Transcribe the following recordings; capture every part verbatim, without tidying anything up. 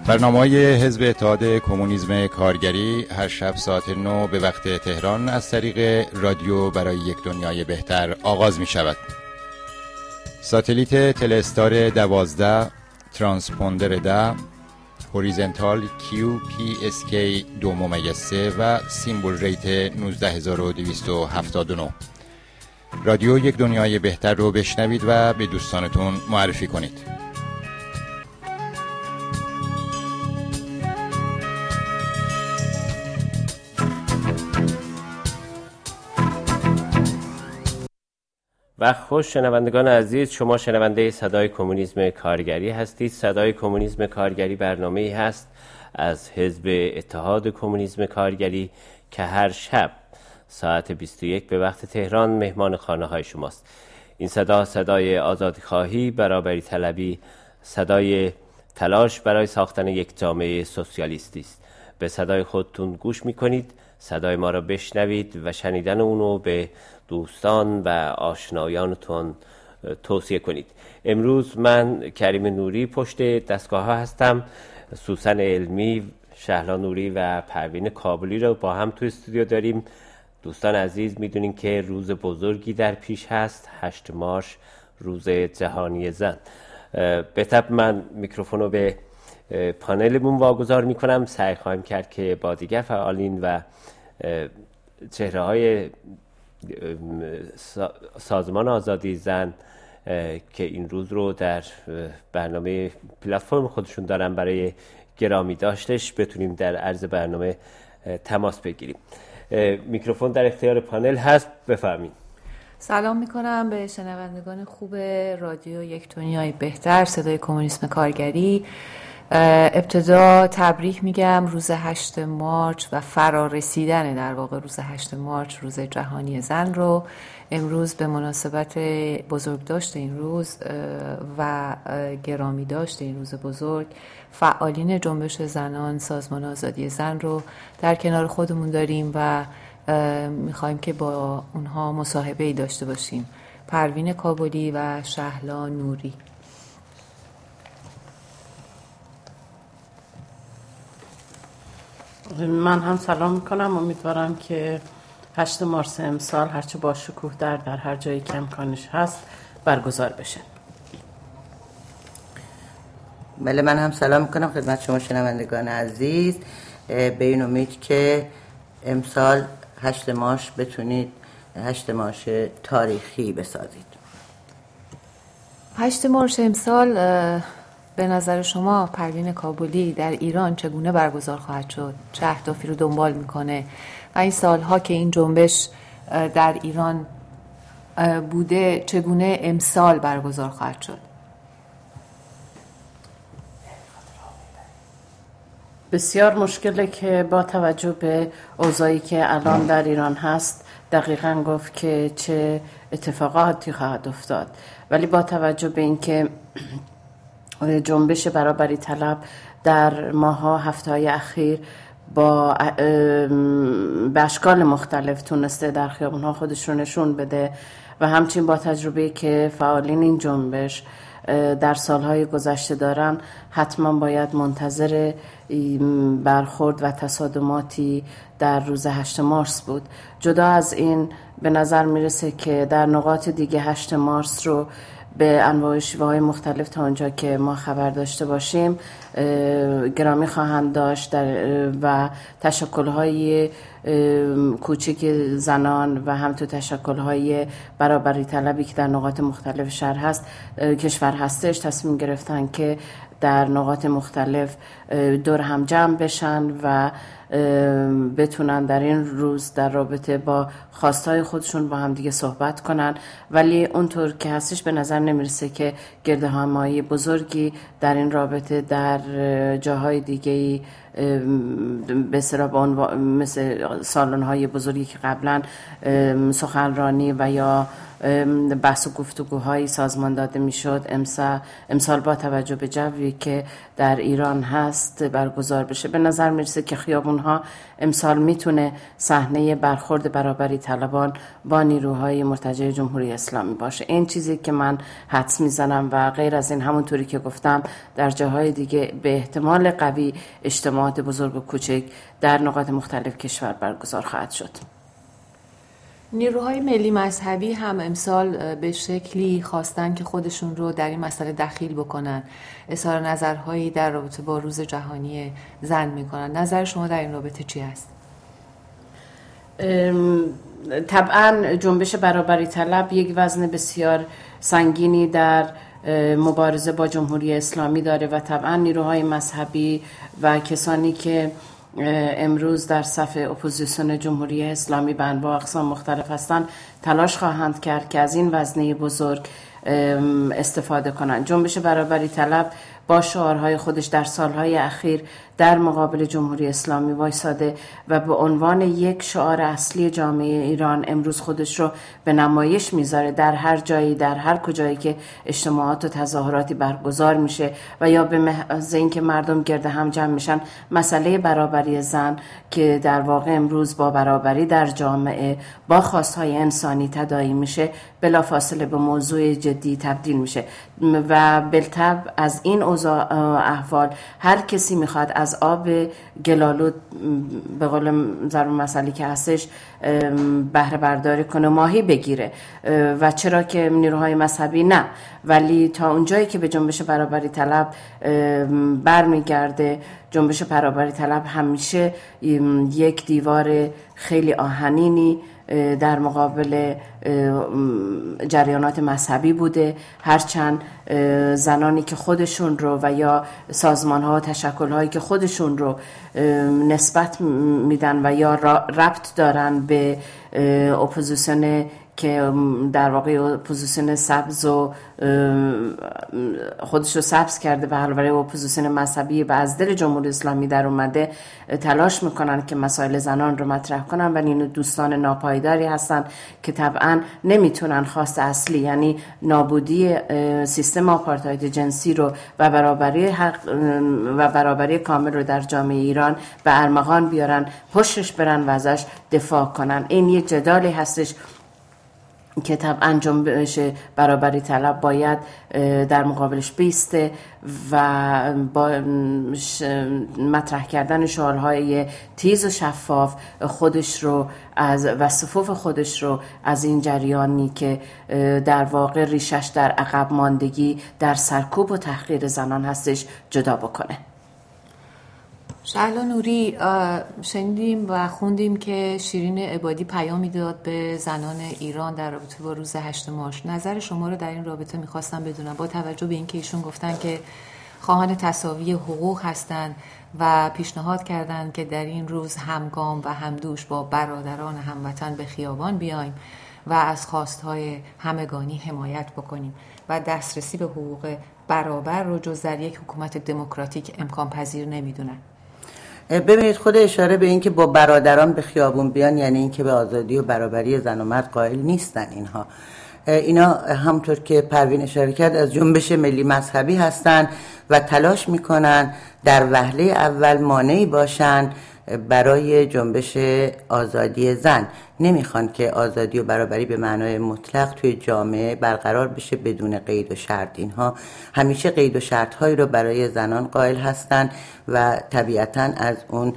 برنامه‌های حزب اتحاد کمونیسم کارگری هر شب ساعت نه به وقت تهران از طریق رادیو برای یک دنیای بهتر آغاز می شود. ساتلیت تلستار دوازده، ترانسپوندر ده، هوریزنتال کیو پی اس کی دو ممیز سه و سیمبل ریت نوزده هزار و دویست و هفتاد و نه. رادیو یک دنیای بهتر رو بشنوید و به دوستانتون معرفی کنید. و خوش شنوندگان عزیز، شما شنونده صدای کمونیسم کارگری هستید. صدای کمونیسم کارگری برنامه‌ای هست از حزب اتحاد کمونیسم کارگری که هر شب ساعت بیست و یک به وقت تهران مهمان خانه های شماست. این صدا صدای آزادیخواهی، برابری طلبی، صدای تلاش برای ساختن یک جامعه سوسیالیستی است. به صدای خودتون گوش میکنید، صدای ما را بشنوید و شنیدن اونو به دوستان و آشنایانتون توصیه کنید. امروز من کریم نوری پشت دستگاه ها هستم. سوسن علمی، شهلا نوری و پروین کابلی رو با هم تو استودیو داریم. دوستان عزیز، میدونین که روز بزرگی در پیش هست، هشت مارس، روز جهانی زن. به طب من میکروفون رو به پانلمون واگذار میکنم. سعی خواهیم کرد که با دیگر فعالین و چهره های سازمان آزادی زن که این روز رو در برنامه پلتفرم خودشون دارن برای گرامی داشتش بتونیم در عرض برنامه تماس بگیریم. میکروفون در اختیار پانل هست، بفرمایید. سلام میکنم به شنوندگان خوب رادیو یک دنیای بهتر، صدای کمونیسم کارگری. ابتدا تبریک میگم روز هشت مارس و فرارسیدن در واقع روز هشت مارس، روز جهانی زن رو. امروز به مناسبت بزرگداشت این روز و گرامی داشت این روز بزرگ، فعالین جنبش زنان، سازمان آزادی زن رو در کنار خودمون داریم و میخوایم که با اونها مصاحبه‌ای داشته باشیم. پروین کابلی و شهلا نوری. من هم سلام میکنم. امیدوارم که هشت مارس امسال هرچه با شکوه در در هر جایی که امکانش هست برگزار بشه. بله، من هم سلام میکنم خدمت شما شنوندگان عزیز، به این امید که امسال هشت مارس بتونید هشت مارس تاریخی بسازید. هشت مارس امسال به نظر شما پروین کابلی در ایران چگونه برگزار خواهد شد؟ چه اهدافی رو دنبال میکنه و این سالها که این جنبش در ایران بوده چگونه امسال برگزار خواهد شد؟ بسیار مشکله که با توجه به اوضاعی که الان در ایران هست دقیقاً گفت که چه اتفاقاتی خواهد افتاد، ولی با توجه به اینکه جنبش برابری طلب در ماه‌ها هفته‌های اخیر با به اشکال مختلف تونسته در خیابون‌ها خودش رو نشون بده و همچنین با تجربه‌ای که فعالین این جنبش در سالهای گذشته دارن، حتما باید منتظر برخورد و تصادماتی در روز هشت مارس بود. جدا از این به نظر میرسه که در نقاط دیگه هشت مارس رو به انواع و شیوه‌های مختلف تا اونجا که ما خبر داشته باشیم گرامی خواهند داشت در و تشکل‌های کوچک زنان و همینطور تشکل‌های برابری طلبی که در نقاط مختلف شهر هست کشور هستش تصمیم گرفتن که در نقاط مختلف دور هم جمع بشن و بتونن در این روز در رابطه با خواستهای خودشون با هم دیگه صحبت کنن، ولی اونطور که هستش به نظر نمیرسه که گردهمایی بزرگی در این رابطه در جاهای دیگه به اصطلاح مثل سالن‌های بزرگی که قبلا سخنرانی و یا بحث و گفتگوهای سازمان داده میشد امسال امسال با توجه به جوی که در ایران هست برگزار بشه. به نظر میرسه که خیابون اونها امسال میتونه صحنه برخورد برابری طلبان با نیروهای مرتجع جمهوری اسلامی باشه. این چیزی که من حدس میزنم و غیر از این همونطوری که گفتم در جاهای دیگه به احتمال قوی اجتماعات بزرگ و کوچک در نقاط مختلف کشور برگزار خواهد شد. نیروهای ملی مذهبی هم امسال به شکلی خواستن که خودشون رو در این مسئله دخیل بکنن، اظهار نظرهایی در رابطه با روز جهانی زن میکنن. نظر شما در این رابطه چی است؟ طبعا جنبش برابری طلب یک وزن بسیار سنگینی در مبارزه با جمهوری اسلامی داره و طبعا نیروهای مذهبی و کسانی که امروز در صف اپوزیسیون جمهوری اسلامی به انواع اقسام مختلف هستند تلاش خواهند کرد که از این وزنه بزرگ استفاده کنند. جنبش برابری طلب با شعارهای خودش در سالهای اخیر در مقابل جمهوری اسلامی وایساده و به عنوان یک شعار اصلی جامعه ایران امروز خودش رو به نمایش میذاره در هر جایی، در هر کجایی که اجتماعات و تظاهراتی برگزار میشه و یا به محض اینکه مردم گرد هم جمع میشن مسئله برابری زن که در واقع امروز با برابری در جامعه با خواستهای انسانی تداعی میشه بلافاصله به موضوع جدی تبدیل میشه و بالطبع از این اوضاع احوال هر کسی میخواد از آب گلالود به قول ضرب مسئله که هستش بهره برداری کنه، ماهی بگیره و چرا که نیروهای مذهبی نه، ولی تا اونجایی که به جنبش برابری طلب برمیگرده، جنبش برابری طلب همیشه یک دیوار خیلی آهنینی در مقابل جریانات مذهبی بوده، هرچند زنانی که خودشون رو و یا سازمان‌ها و تشکل‌هایی که خودشون رو نسبت میدن و یا ربط دارن به اپوزیسیون که در واقع اپوزیسیون سبز و خودش رو سبز کرده به حال برای اپوزیسیون مذهبی و از دل جمهوری اسلامی در اومده تلاش میکنن که مسائل زنان رو مطرح کنن و این دوستان ناپایداری هستن که طبعا نمیتونن خواست اصلی یعنی نابودی سیستم آپارتاید جنسی رو و برابری حق و برابری کامل رو در جامعه ایران به ارمغان بیارن، پشتش برن و ازش دفاع کنن. این یک جدالی هستش که طبعا جنبش برابری طلب باید در مقابلش بیسته و با مطرح کردن شعارهای تیز و شفاف خودش رو از و صفوف خودش رو از این جریانی که در واقع ریشش در عقب ماندگی در سرکوب و تحقیر زنان هستش جدا بکنه. شهلا نوری، شنیدیم و خوندیم که شیرین عبادی پیامی داد به زنان ایران در رابطه با روز هشت مارچ. نظر شما رو در این رابطه میخواستم بدونم با توجه به اینکه ایشون گفتن که خواهان تساوی حقوق هستند و پیشنهاد کردند که در این روز همگام و همدوش با برادران هموطن به خیابان بیایم و از خواستهای همگانی حمایت بکنیم و دسترسی به حقوق برابر رو جز در یک حکومت دموکراتیک امکان پذیر نمیدونن. ببینید، خود اشاره به این که با برادران به خیابون بیان یعنی این که به آزادی و برابری زن و مرد قائل نیستن. اینها اینا همطور که پروین اشاره کرد از جنبش ملی مذهبی هستن و تلاش میکنن در وهله اول مانعی باشن برای جنبش آزادی زن. نمیخوان که آزادی و برابری به معنای مطلق توی جامعه برقرار بشه بدون قید و شرط. اینها همیشه قید و شرط هایی رو برای زنان قائل هستن و طبیعتاً از اون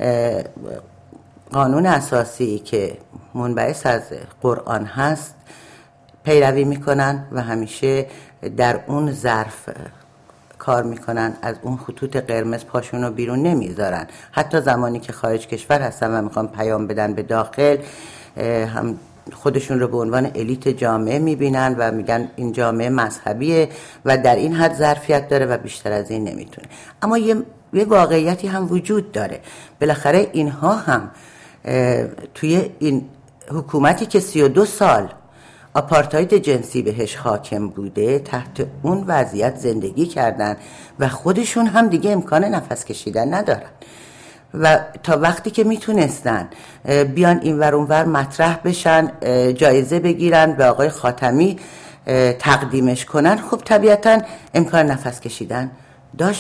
قانون اساسی که منبعث از قرآن هست پیروی میکنن و همیشه در اون ظرف کار میکنن، از اون خطوط قرمز پاشون رو بیرون نمیذارن. حتی زمانی که خارج کشور هستن و میخوان پیام بدن به داخل، هم خودشون رو به عنوان الیت جامعه میبینن و میگن این جامعه مذهبیه و در این حد ظرفیت داره و بیشتر از این نمیتونه. اما یه, یه واقعیتی هم وجود داره. بالاخره اینها هم توی این حکومتی که سی و دو سال آپارتاید جنسی بهش حاکم بوده تحت اون وضعیت زندگی کردن و خودشون هم دیگه امکان نفس کشیدن ندارن و تا وقتی که میتونستن بیان این ور اون ور مطرح بشن، جایزه بگیرن، به آقای خاتمی تقدیمش کنن، خب طبیعتا امکان نفس کشیدن داشت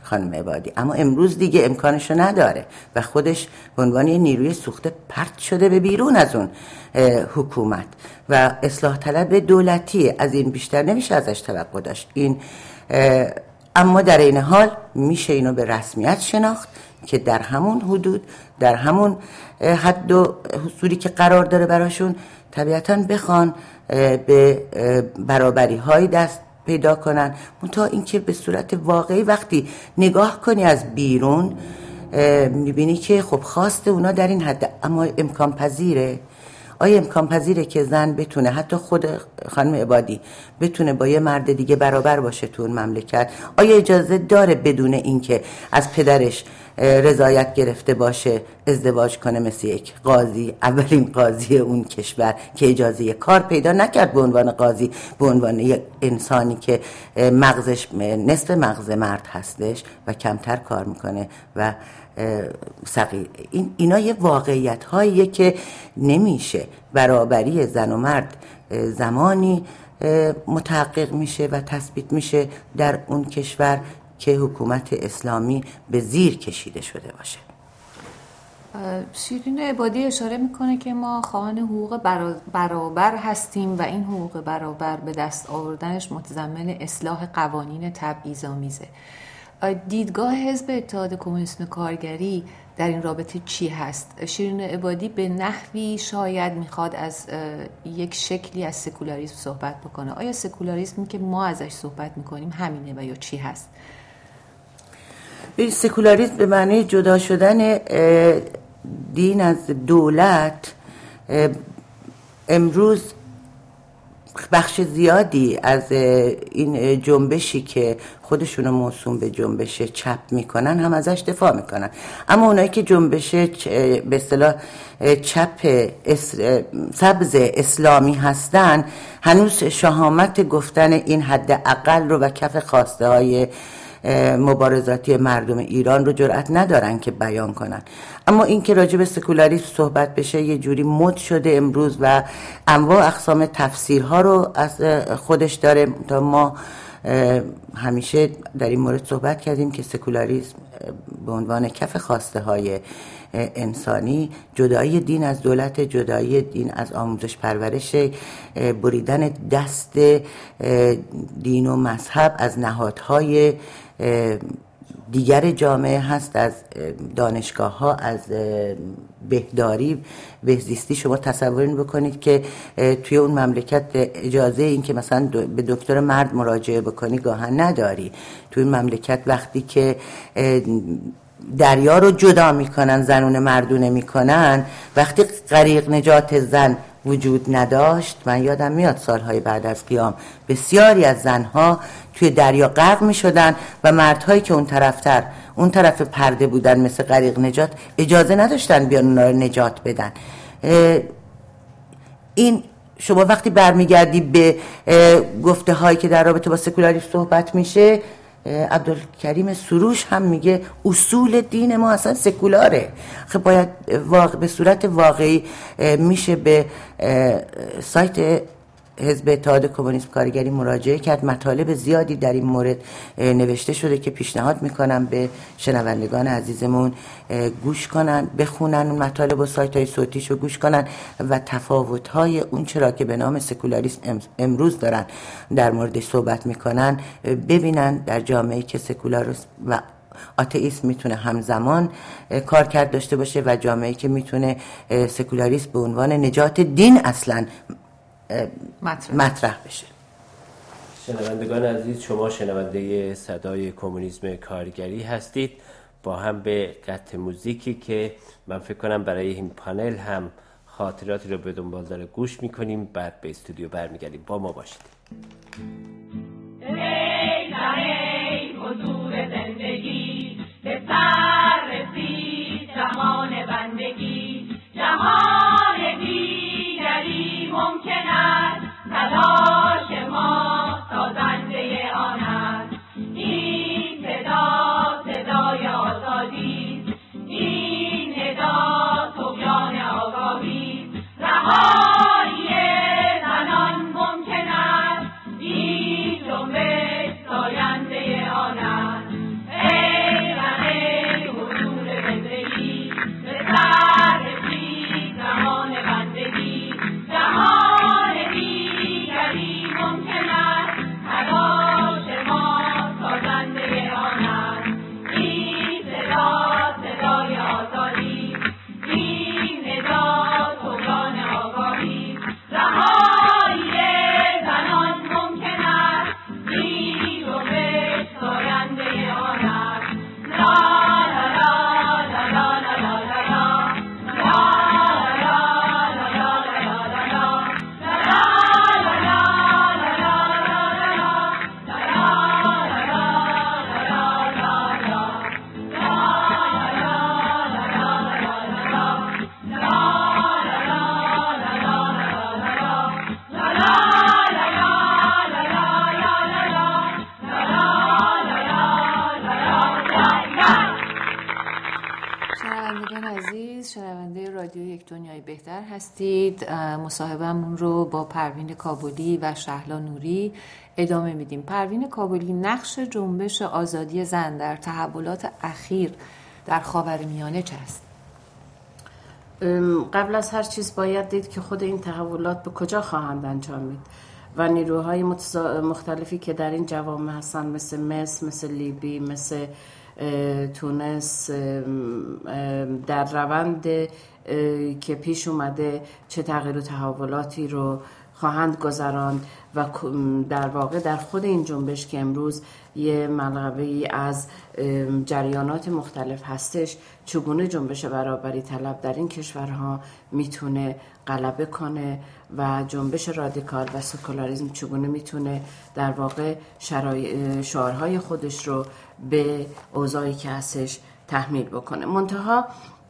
خانم عبادی، اما امروز دیگه امکانشو نداره و خودش به عنوان یه نیروی سوخته پرت شده به بیرون از اون حکومت و اصلاح طلب دولتی. از این بیشتر نمیشه ازش توقع داشت. این اما در این حال میشه اینو به رسمیت شناخت که در همون حدود، در همون حد و حصولی که قرار داره براشون، طبیعتاً بخوان به برابری های دست پیدا کنن. منتها اینکه به صورت واقعی وقتی نگاه کنی از بیرون میبینی که خب خواست اونا در این حد، اما امکان پذیره؟ آیا امکان پذیره که زن بتونه، حتی خود خانم عبادی بتونه با یه مرد دیگه برابر باشه تو اون مملکت؟ آیا اجازه داره بدون اینکه از پدرش رضایت گرفته باشه ازدواج کنه مثل یک قاضی، اولین قاضی اون کشور که اجازه کار پیدا نکرد به عنوان قاضی، به عنوان یک انسانی که مغزش نصف مغز مرد هستش و کمتر کار میکنه و صغیر. این اینا یه واقعیت هاییه که نمیشه. برابری زن و مرد زمانی متحقق میشه و تثبیت میشه در اون کشور که حکومت اسلامی به زیر کشیده شده باشه. شیرین عبادی اشاره میکنه که ما خواهان حقوق برابر هستیم و این حقوق برابر به دست آوردنش متضمن اصلاح قوانین تبعیض‌آمیزه. دیدگاه حزب اتحاد کمونیسم کارگری در این رابطه چی هست؟ شیرین عبادی به نحوی شاید میخواد از یک شکلی از سکولاریسم صحبت بکنه. آیا سکولاریسمی که ما ازش صحبت میکنیم همینه و یا چی هست؟ سکولاریسم به معنی جدا شدن دین از دولت امروز بخش زیادی از این جنبشی که خودشونو موسوم به جنبش چپ میکنن هم ازش دفاع میکنن، اما اونایی که جنبش به اصطلاح چپ سبز اسلامی هستن هنوز شهامت گفتن این حد اقل رو و کف خواسته های مبارزاتی مردم ایران رو جرأت ندارن که بیان کنن. اما این که راجع به سکولاریسم صحبت بشه یه جوری مد شده امروز و انواع اقسام تفسیرها رو از خودش داره. تا ما همیشه در این مورد صحبت کردیم که سکولاریسم به عنوان کف خواسته های انسانی، جدایی دین از دولت، جدایی دین از آموزش پرورش، بریدن دست دین و مذهب از نهادهای دیگر جامعه هست، از دانشگاه ها، از بهداری، بهزیستی. شما تصور بکنید که توی اون مملکت اجازه این که مثلا به دکتر مرد مراجعه بکنی گاهن نداری. توی اون مملکت وقتی که دریا رو جدا میکنن، زنون مردونه میکنن، وقتی غریق نجات زن وجود نداشت، من یادم میاد سالهای بعد از قیام بسیاری از زنها توی دریا غرق میشدن و مردهایی که اون طرفتر اون طرف پرده بودن مثل غریق نجات اجازه نداشتن بیان اونا رو نجات بدن. این شما وقتی برمیگردی به گفته هایی که در رابطه با سکولاریسم صحبت میشه، عبدالکریم سروش هم میگه اصول دین ما اصلا سکولاره. خب باید واقع به صورت واقعی میشه به سایت حزب اتحاد کمونیسم کارگری مراجعه کرد. مطالب زیادی در این مورد نوشته شده که پیشنهاد میکنم به شنوندگان عزیزمون گوش کنن، بخونن اون مطالب و سایت های صوتیشو گوش کنن و تفاوت های اون چرا که به نام سکولاریسم امروز دارن در موردش صحبت میکنن ببینن. در جامعه‌ای که سکولاریسم و آتئیسم میتونه همزمان کارکرد داشته باشه و جامعه‌ای که میتونه سکولاریسم به عنوان نجات دین اصلا مطرح. مطرح بشه. شنوندگان عزیز، شما شنونده صدای کمونیسم کارگری هستید. با هم به قطع موزیکی که من فکر کنم برای این پانل هم خاطراتی رو به دنبال داره گوش میکنیم، بعد به استودیو برمیگردیم. با ما باشید. ای ای حضور زندگی به سر رسید زمان بندگی، جهان دیگری ممکن است، تلاش ما سازنده آن است. این صدا صدای آزادی، این ندا طغیان آگاهی، رهایی زنان ممکن است، این جنبش ساینده آن است. دنیای بهتر هستید. مصاحبهمون رو با پروین کابلی و شهلا نوری ادامه میدیم. پروین کابلی، نقش جنبش آزادی زن در تحولات اخیر در خاورمیانه چه است؟ قبل از هر چیز باید دید که خود این تحولات به کجا خواهند انجامید و نیروهای مختلفی که در این جوامع هستن، مثل مصر، مثل لیبی، مثل تونس، در روند که پیش اومده چه تغییر و تحولاتی رو خواهند گذراند و در واقع در خود این جنبش که امروز یه ملغمه‌ای از جریانات مختلف هستش، چگونه جنبش برابری طلب در این کشورها میتونه غلبه کنه و جنبش رادیکال و سکولاریسم چگونه میتونه در واقع شعارهای خودش رو به اوضاعی که هستش تحمیل بکنه. منتها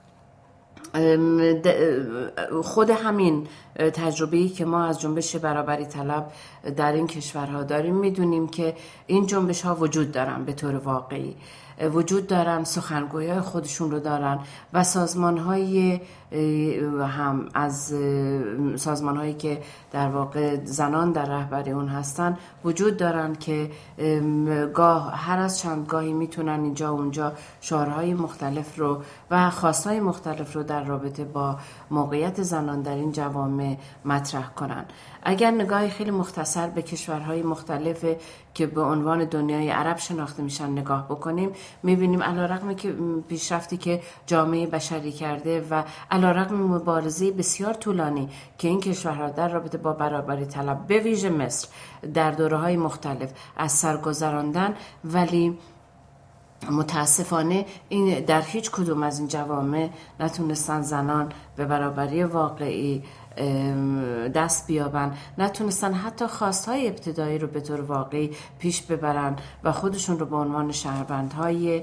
خود همین تجربه‌ای که ما از جنبش برابری طلب در این کشورها داریم، میدونیم که این جنبش ها وجود دارن، به طور واقعی وجود دارن، سخنگویای خودشون رو دارن و سازمان های هم از سازمان هایی که در واقع زنان در رهبری اون هستن وجود دارن که گاه هر از چند گاهی میتونن اینجا و اونجا شعارهای مختلف رو و خواستهای مختلف رو در رابطه با موقعیت زنان در این جوامع مطرح کنن. اگر نگاهی خیلی مختصر به کشورهای مختلف که به عنوان دنیای عرب شناخته میشن نگاه بکنیم، میبینیم علیرغم که پیشرفتی که جامعه بشری کرده و علیرغم مبارزه بسیار طولانی که این کشورها در رابطه با برابری طلب به ویژه مصر در دوره‌های مختلف از سر گذراندن، ولی متاسفانه این در هیچ کدوم از این جوامع نتونستن زنان به برابری واقعی دست بیابن، نتونستن حتی خواستهای ابتدایی رو به طور واقعی پیش ببرن و خودشون رو به عنوان شهروندهای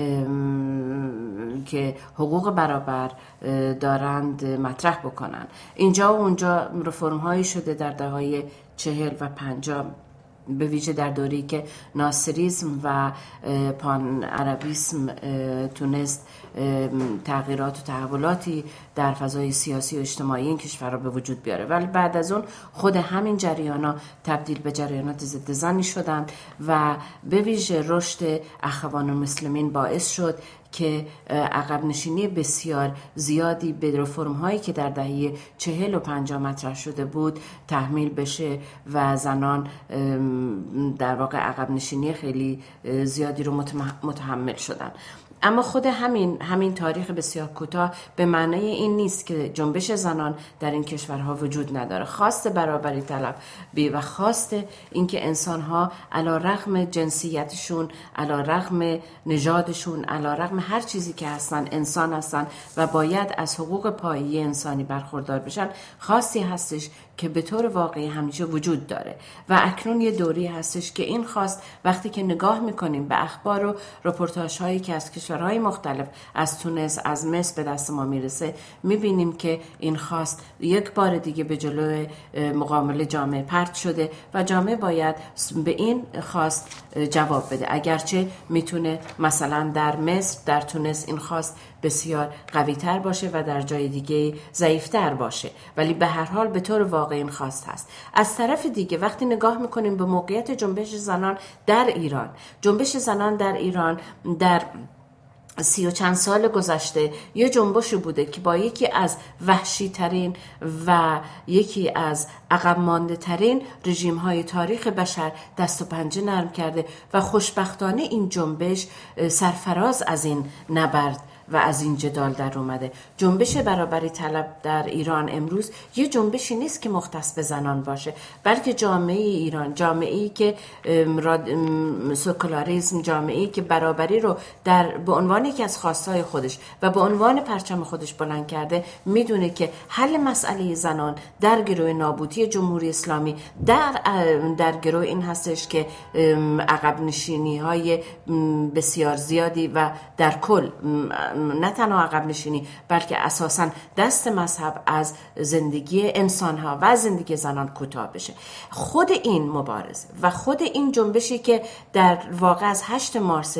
که حقوق برابر دارند مطرح بکنن. اینجا و اونجا رفرم هایی شده در دهه‌های چهل و پنجاه، به ویژه در دوره‌ای که ناصریسم و پان عربیسم تونست تغییرات و تحولاتی در فضای سیاسی و اجتماعی این کشور را به وجود بیاره، ولی بعد از اون خود همین جریانا تبدیل به جریانات ضد زنی شدند و به ویژه رشد اخوان المسلمین باعث شد که عقب نشینی بسیار زیادی به رفرم هایی که در دهه چهل و پنجاه مطرح شده بود تحمیل بشه و زنان در واقع عقب نشینی خیلی زیادی رو متحمل شدن. اما خود همین همین تاریخ بسیار کوتاه به معنی این نیست که جنبش زنان در این کشورها وجود نداره. خواست برابری طلب بی و خواست اینکه انسانها علی رغم جنسیتشون، علی رغم نژادشون، علی رغم هر چیزی که هستن انسان هستن و باید از حقوق پایه‌ای انسانی برخوردار بشن، خواستی هستش که به طور واقعی همیشه وجود داره و اکنون یه دوری هستش که این خواست وقتی که نگاه میکنیم به اخبار و رپورتاژ هایی که از کشورهای مختلف، از تونس، از مصر به دست ما میرسه، میبینیم که این خواست یک بار دیگه به جلوی مقابل جامعه پرت شده و جامعه باید به این خواست جواب بده. اگرچه میتونه مثلا در مصر، در تونس این خواست بسیار قوی تر باشه و در جای دیگه ضعیف تر باشه، ولی به هر حال به طور واقعی این خواست هست. از طرف دیگه وقتی نگاه میکنیم به موقعیت جنبش زنان در ایران، جنبش زنان در ایران در سی و چند سال گذشته یه جنبشی بوده که با یکی از وحشی ترین و یکی از عقب مانده ترین رژیم های تاریخ بشر دست و پنجه نرم کرده و خوشبختانه این جنبش سرفراز از این نبرد و از این جدال در اومده. جنبش برابری طلب در ایران امروز یه جنبشی نیست که مختص به زنان باشه، بلکه جامعه ایران، جامعه‌ای که سکولاریسم، جامعه‌ای که برابری رو در به عنوان یکی از خواستهای خودش و به عنوان پرچم خودش بلند کرده، میدونه که حل مسئله زنان در گروه نابودی جمهوری اسلامی در در گروه این هستش که عقب نشینی‌های بسیار زیادی و در کل نه تنها عقب نشینی بلکه اساساً دست مذهب از زندگی انسانها و زندگی زنان کوتاه بشه. خود این مبارزه و خود این جنبشی که در واقع از هشت مارس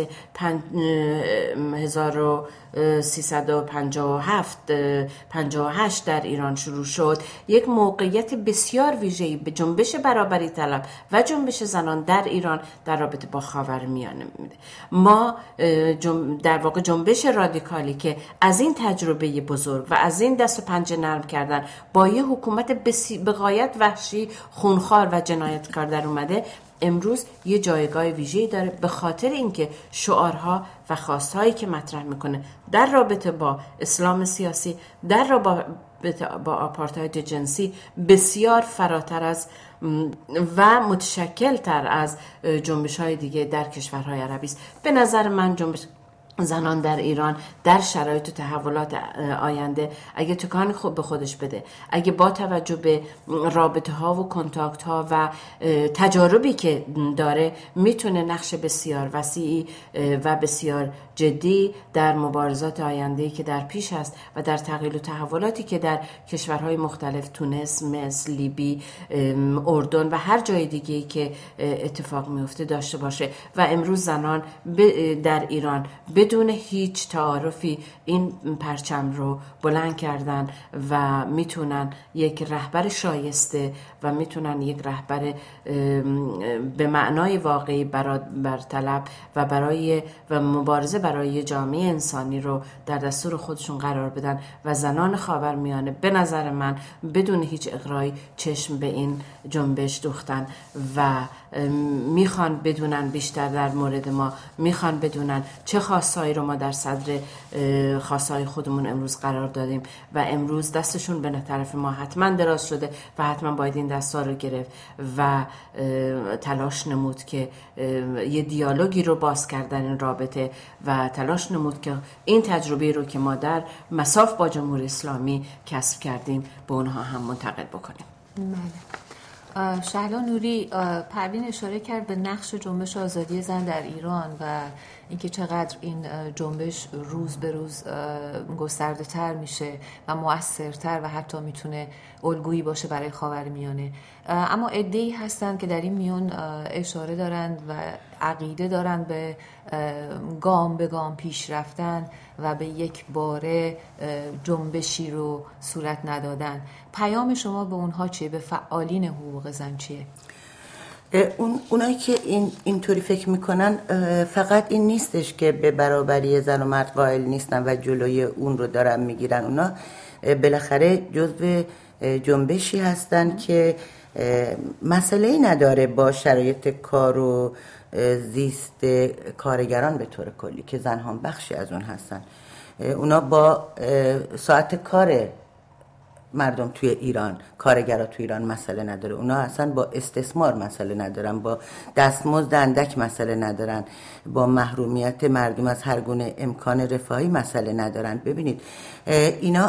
هزار و سیصد و پنجاه و هفت پنجاه و هشت در ایران شروع شد، یک موقعیت بسیار ویژه‌ای به جنبش برابری طلب و جنبش زنان در ایران در رابطه با خاورمیانه میده. ما در واقع جنبش رادیکالی که از این تجربه بزرگ و از این دست و پنجه نرم کردن با یه حکومت به غایت وحشی، خونخوار و جنایتکار در اومده، امروز یه جایگاه ویژه‌ای داره به خاطر اینکه شعارها و خواستهایی که مطرح میکنه در رابطه با اسلام سیاسی، در رابطه با آپارتاید جنسی بسیار فراتر از و متشکل تر از جنبش‌های دیگه در کشورهای عربی است. به نظر من جنبش زنان در ایران در شرایط و تحولات آینده اگه تکان خوب به خودش بده، اگه با توجه به رابطه ها و کنتاکت ها و تجاربی که داره، میتونه نقش بسیار وسیعی و بسیار جدی در مبارزات آینده‌ای که در پیش است و در تغییر و تحولاتی که در کشورهای مختلف، تونس، مصر، لیبی، اردن و هر جای دیگه‌ای که اتفاق میفته داشته باشه. و امروز زنان در ایران بدون هیچ تعارفی این پرچم رو بلند کردن و میتونن یک رهبر شایسته و میتونن یک رهبر به معنای واقعی بر طلب و برای و مبارزه برای جامعه انسانی رو در دستور خودشون قرار بدن. و زنان خاورمیانه به نظر من بدون هیچ اغرایی چشم به این جنبش دوختن و میخوان بدونن بیشتر در مورد ما، میخوان بدونن چه خواستهایی رو ما در صدر خواستهای خودمون امروز قرار دادیم و امروز دستشون به طرف ما حتما دراز شده و حتما باید این دستا رو گرفت و تلاش نمود که یه دیالوگی رو باز کردن این رابطه و تلاش نمود که این تجربه رو که ما در مساف با جمهوری اسلامی کسب کردیم به اونها هم منتقل بکنیم. بله. شهلا نوری، پروین اشاره کرد به نقش جنبش آزادی زن در ایران و اینکه چقدر این جنبش روز به روز گسترده تر میشه و مؤثرتر و حتی میتونه الگویی باشه برای خاورمیانه. اما عده‌ای هستن که در این میون اشاره دارند و عقیده دارند به گام به گام پیش رفتن و به یک باره جنبشی رو صورت ندادن. پیام شما به اونها چیه؟ به فعالین حقوق زن چیه؟ اون اونایی که این اینطوری فکر میکنن فقط این نیستش که به برابری زن و مرد قائل نیستن و جلوی اون رو دارن میگیرن. اونا بالاخره جزو جنبشی هستن که مسئله‌ای نداره با شرایط کار و زیست کارگران به طور کلی که زنها بخشی از اون هستن. اونا با ساعت کار مردم توی ایران، کارگرها توی ایران مسئله نداره. اونا اصلا با استثمار مسئله ندارن، با دستمزد اندک مسئله ندارن، با محرومیت مردم از هر گونه امکان رفاهی مسئله ندارن. ببینید اینا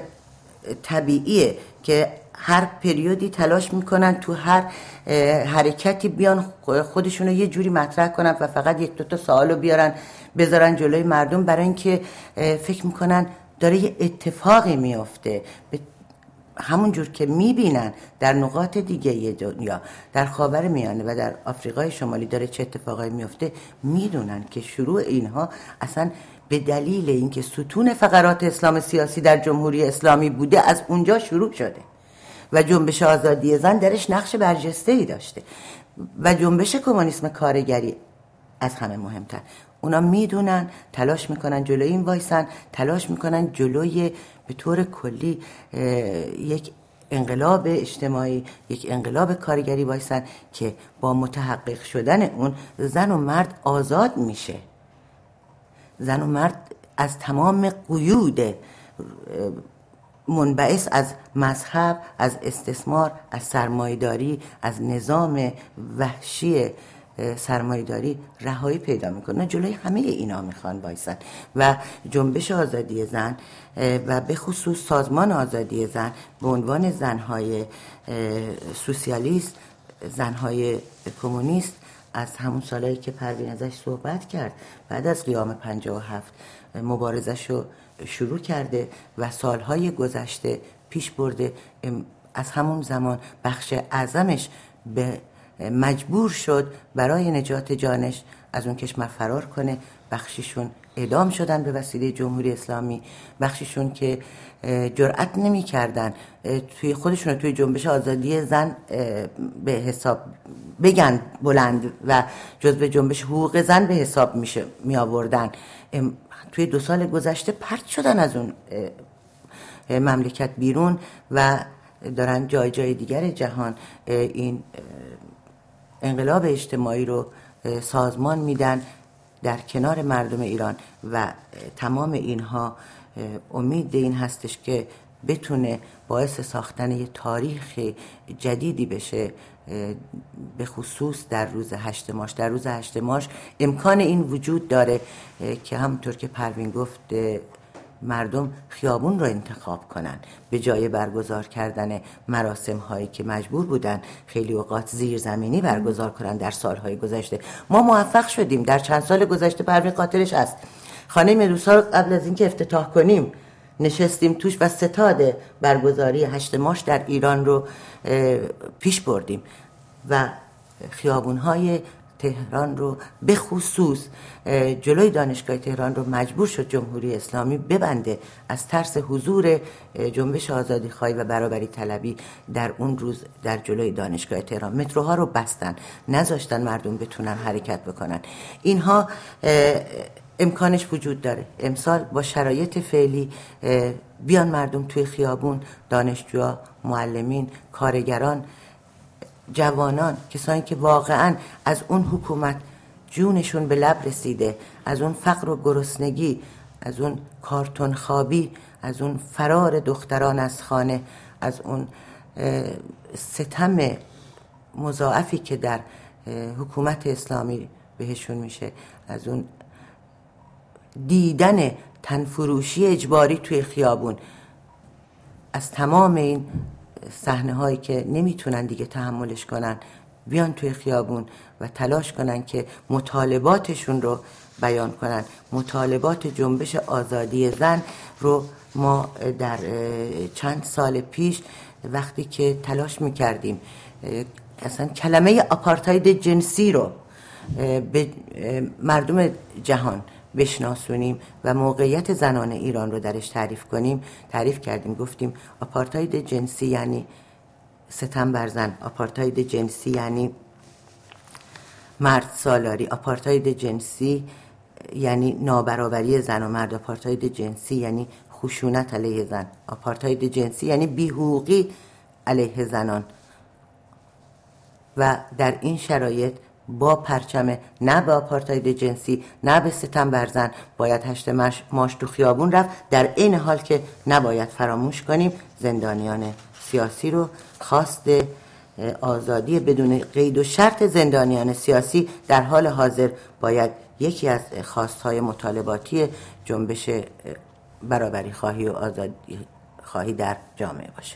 طبیعیه که هر پریودی تلاش میکنن تو هر حرکتی بیان خودشونو یه جوری مطرح کنن و فقط یک دو تا سوالو بیارن بذارن جلوی مردم برای اینکه فکر میکنن داره یه اتفاقی میفته. همون جور که میبینن در نقاط دیگه دنیا، در خاورمیانه و در آفریقای شمالی داره چه اتفاقایی میفته، میدونن که شروع اینها اصلا به دلیل اینکه ستون فقرات اسلام سیاسی در جمهوری اسلامی بوده از اونجا شروع شده و جنبش آزادی زن درش نقش برجسته‌ای داشته و جنبش کمونیسم کارگری از همه مهمتر. اونا میدونن، تلاش میکنن جلوی این وایسن، تلاش میکنن جلوی به طور کلی یک انقلاب اجتماعی، یک انقلاب کارگری وایسن که با متحقق شدن اون زن و مرد آزاد میشه. زن و مرد از تمام قیود منبعث از مذهب، از استثمار، از سرمایه‌داری، از نظام وحشی سرمایه‌داری رهایی پیدا میکنه. جلوی همه اینا میخوان وایسن و جنبش آزادی زن و به خصوص سازمان آزادی زن به عنوان زنهای سوسیالیست، زنهای کمونیست از همون سالایی که پروین ازش صحبت کرد، بعد از قیام پنجاه و هفت مبارزش رو شروع کرده و سالهای گذشته پیش برده. از همون زمان بخش اعظمش به مجبور شد برای نجات جانش از اون کشور فرار کنه. بخشیشون اعدام شدن به وسیله جمهوری اسلامی، بخشیشون که جرأت نمی کردن توی خودشون توی جنبش آزادی زن به حساب بگن بلند و جزو جنبش حقوق زن به حساب میشه می آوردن، توی دو سال گذشته پرت شدن از اون مملکت بیرون و دارن جای جای دیگر جهان این انقلاب اجتماعی رو سازمان میدن در کنار مردم ایران و تمام اینها امید این هستش که بتونه باعث ساختن یه تاریخ جدیدی بشه، به خصوص در روز هشت مارچ. در روز هشت مارچ امکان این وجود داره که همونطور که پروین گفت مردم خیابون رو انتخاب کنن به جای برگزار کردن مراسم هایی که مجبور بودن خیلی اوقات زیرزمینی برگزار کنن در سالهای گذشته. ما موفق شدیم در چند سال گذشته، پروین خاطرش هست، خانه مدوسا رو قبل از اینکه افتتاح کنیم نشستیم توش و ستاد برگزاری هشت مارچ در ایران رو پیش بردیم و خیابون‌های تهران رو به خصوص جلوی دانشگاه تهران رو مجبور شد جمهوری اسلامی ببنده از ترس حضور جنبش آزادی خواهی و برابری طلبی در اون روز در جلوی دانشگاه تهران. متروها رو بستن، نذاشتن مردم بتونن حرکت بکنن. اینها امکانش وجود داره. امسال با شرایط فعلی بیان مردم توی خیابون، دانشجوها، معلمین، کارگران، جوانان، کسانی که واقعا از اون حکومت جونشون به لب رسیده، از اون فقر و گرسنگی، از اون کارتون خوابی، از اون فرار دختران از خانه، از اون ستم مضاعفی که در حکومت اسلامی بهشون میشه، از اون دیدن تنفروشی اجباری توی خیابون، از تمام این صحنه هایی که نمیتونن دیگه تحملش کنن بیان توی خیابون و تلاش کنن که مطالباتشون رو بیان کنن. مطالبات جنبش آزادی زن رو ما در چند سال پیش وقتی که تلاش میکردیم اصلا کلمه آپارتاید جنسی رو به مردم جهان بشناسونیم و موقعیت زنان ایران رو درش تعریف کنیم، تعریف کردیم، گفتیم آپارتاید جنسی یعنی ستم بر زن، آپارتاید جنسی یعنی مرد سالاری، آپارتاید جنسی یعنی نابرابری زن و مرد، آپارتاید جنسی یعنی خشونت علیه زن، آپارتاید جنسی یعنی بی‌حقوقی علیه زنان. و در این شرایط با پرچم نه به آپارتاید جنسی نه به ستم بر زن باید هشت مارچ تو خیابون رفت، در این حال که نباید فراموش کنیم زندانیان سیاسی رو. خواست آزادی بدون قید و شرط زندانیان سیاسی در حال حاضر باید یکی از خواستهای مطالباتی جنبش برابری خواهی و آزادی خواهی در جامعه باشه.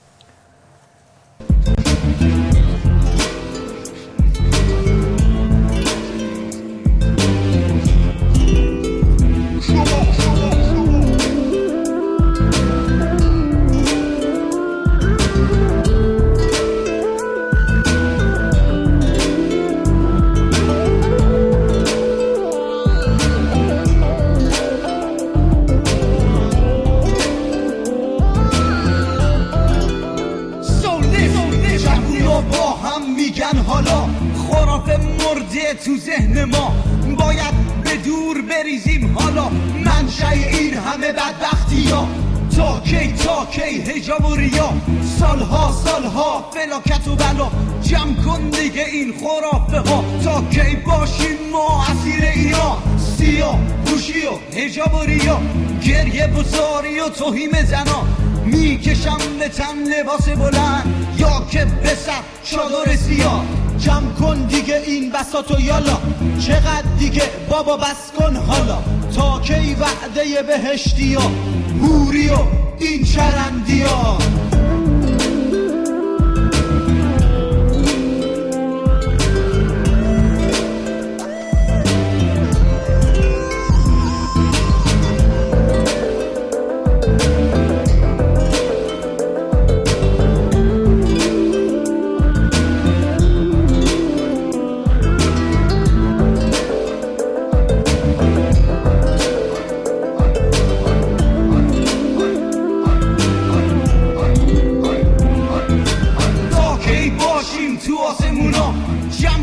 تو ذهن ما باید به دور بریزیم حالا منشأ این همه بدبختی ها. تا کی تا کی حجاب و ریا، سالها سالها فلاکت و بلا، جمع کن دیگه این خرافه ها. تا کی باشیم ما اسیر اینا، سیاه پوشی و حجاب و ریا، گریه بزاری و توهین زنا، میکشم به تن لباس بلند یا که به سر چادر سیاه. جمع کن دیگه این بساطو یالا، چقدر دیگه بابا بس کن حالا. تا کی وعده بهشتی ها، حوری و این چرندی ها.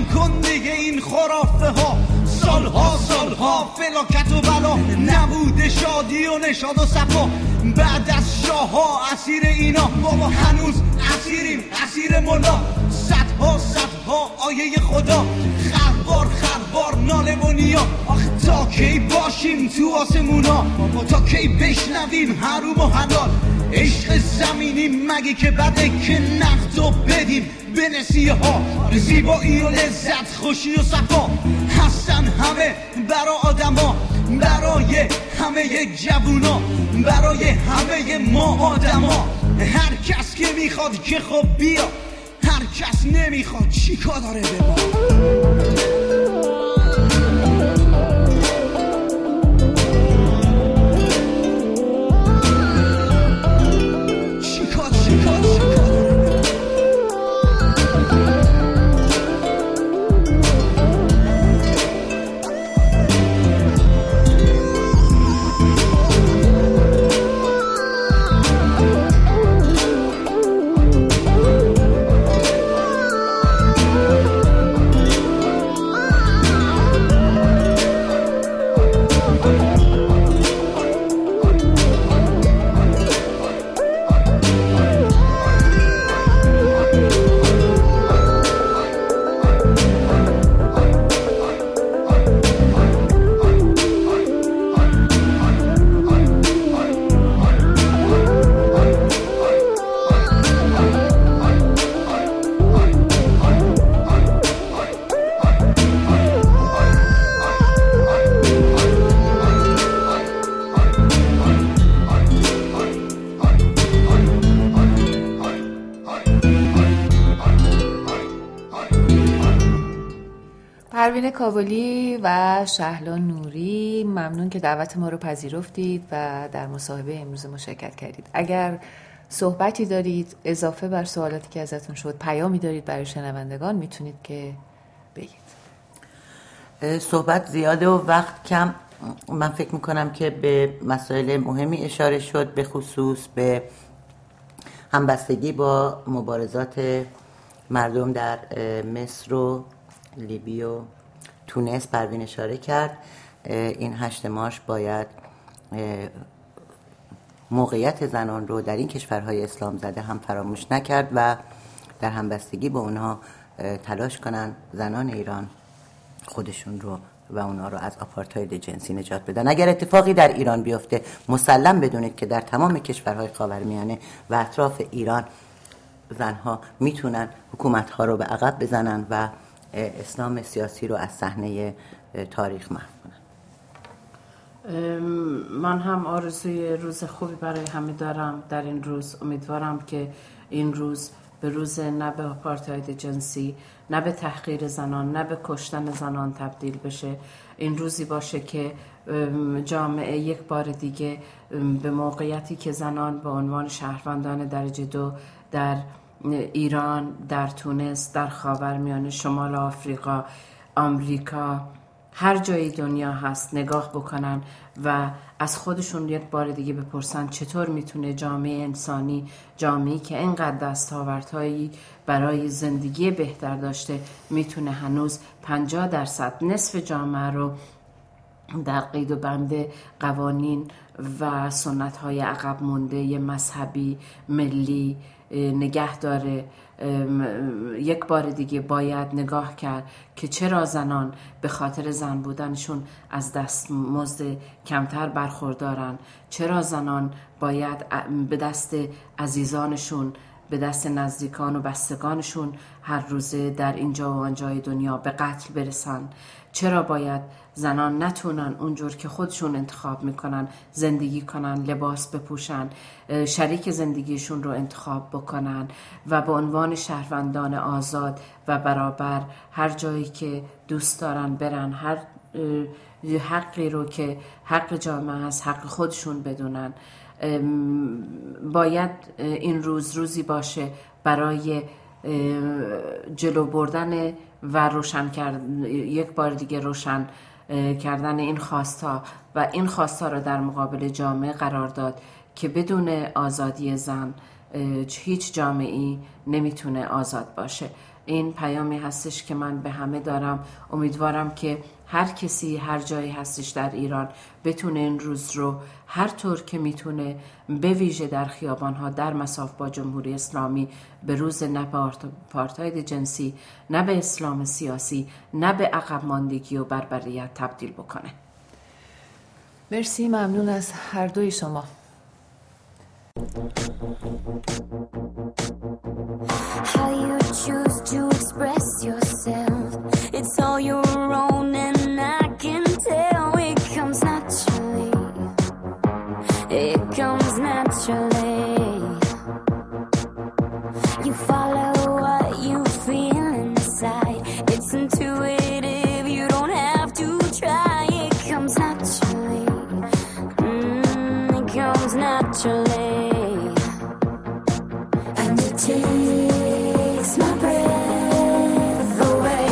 کن دیگه این خرافه ها. سالها سالها فلاکت و بلا، نبوده شادی و نشاد و صفا. بعد از شاه ها اسیر اینا، بابا هنوز اسیریم اسیر مولا. صدها صدها آیه خدا، خربار خربار ناله و نیا. آخ تا کی باشیم تو آسمونا، تا کی بشنویم حروم و حلال. عشق زمینی مگه که بده که نقد و بدیم به نسیه ها. زیبایی و لذت خوشی و صفا هستن همه برای آدما، برای همه جوونا، برای همه ما آدما. هر کس که میخواد که خب بیا، هر کس نمیخواد چی کار داره به ما. پروین کابلی و شهلا نوری، ممنون که دعوت ما رو پذیرفتید و در مصاحبه امروز ما شرکت کردید. اگر صحبتی دارید اضافه بر سوالاتی که ازتون شد، پیامی دارید برای شنوندگان، میتونید که بگید. صحبت زیاده و وقت کم. من فکر میکنم که به مسائل مهمی اشاره شد، به خصوص به همبستگی با مبارزات مردم در مصر و لیبی و تونس پروین اشاره کرد. این هشت مارس باید موقعیت زنان رو در این کشورهای اسلام زده هم فراموش نکرد و در همبستگی با اونها تلاش کنن زنان ایران خودشون رو و اونا رو از آپارتاید جنسی نجات بدن. اگر اتفاقی در ایران بیفته، مسلم بدونید که در تمام کشورهای خاورمیانه و اطراف ایران زنها میتونن حکومت‌ها رو به عقب بزنن و اسلام سیاسی رو از صحنه تاریخ محو کنن. من هم آرزوی روز خوبی برای همه دارم در این روز. امیدوارم که این روز به روز نه به آپارتاید جنسی، نه به تحقیر زنان، نه به کشتن زنان تبدیل بشه. این روزی باشه که جامعه یک بار دیگه به موقعیتی که زنان به عنوان شهروندان درجه دو در ایران، در تونس، در خاورمیانه، شمال آفریقا، آمریکا، هر جای دنیا هست نگاه بکنن و از خودشون یک بار دیگه بپرسن چطور میتونه جامعه انسانی، جامعه‌ای که اینقدر دستاوردهایی برای زندگی بهتر داشته، میتونه هنوز پنجاه درصد نصف جامعه رو در قید و بند قوانین و سنت‌های عقب مونده مذهبی ملی نگه داره. یک بار دیگه باید نگاه کرد که چرا زنان به خاطر زن بودنشون از دست مزد کمتر برخوردارن، چرا زنان باید به دست عزیزانشون، به دست نزدیکان و بستگانشون هر روزه در اینجا و آنجای دنیا به قتل برسن، چرا باید زنان نتونن اونجور که خودشون انتخاب میکنن زندگی کنن، لباس بپوشن، شریک زندگیشون رو انتخاب بکنن و به عنوان شهروندان آزاد و برابر هر جایی که دوست دارن برن، هر حقی رو که حق جامعه هست حق خودشون بدونن. باید این روز روزی باشه برای جلو بردن و روشن کردن، یک بار دیگه روشن کردن این خواستها و این خواستها رو در مقابل جامعه قرار داد که بدون آزادی زن هیچ جامعه‌ای نمیتونه آزاد باشه. این پیامی هستش که من به همه دارم. امیدوارم که هر کسی هر جایی هستش در ایران بتونه این روز رو هر طور که میتونه، به ویژه در خیابان‌ها در مصاف با جمهوری اسلامی، به روز نه به آپارتاید جنسی، نه به اسلام سیاسی، نه به عقب ماندگی و بربریت تبدیل بکنه. مرسی، ممنون از هر دوی شما. How you choose to express yourself, it's all your own and I can tell. It comes naturally, it comes naturally. You follow what you feel inside, it's intuitive, you don't have to try. It comes naturally, mm, it comes naturally. And it takes my breath away.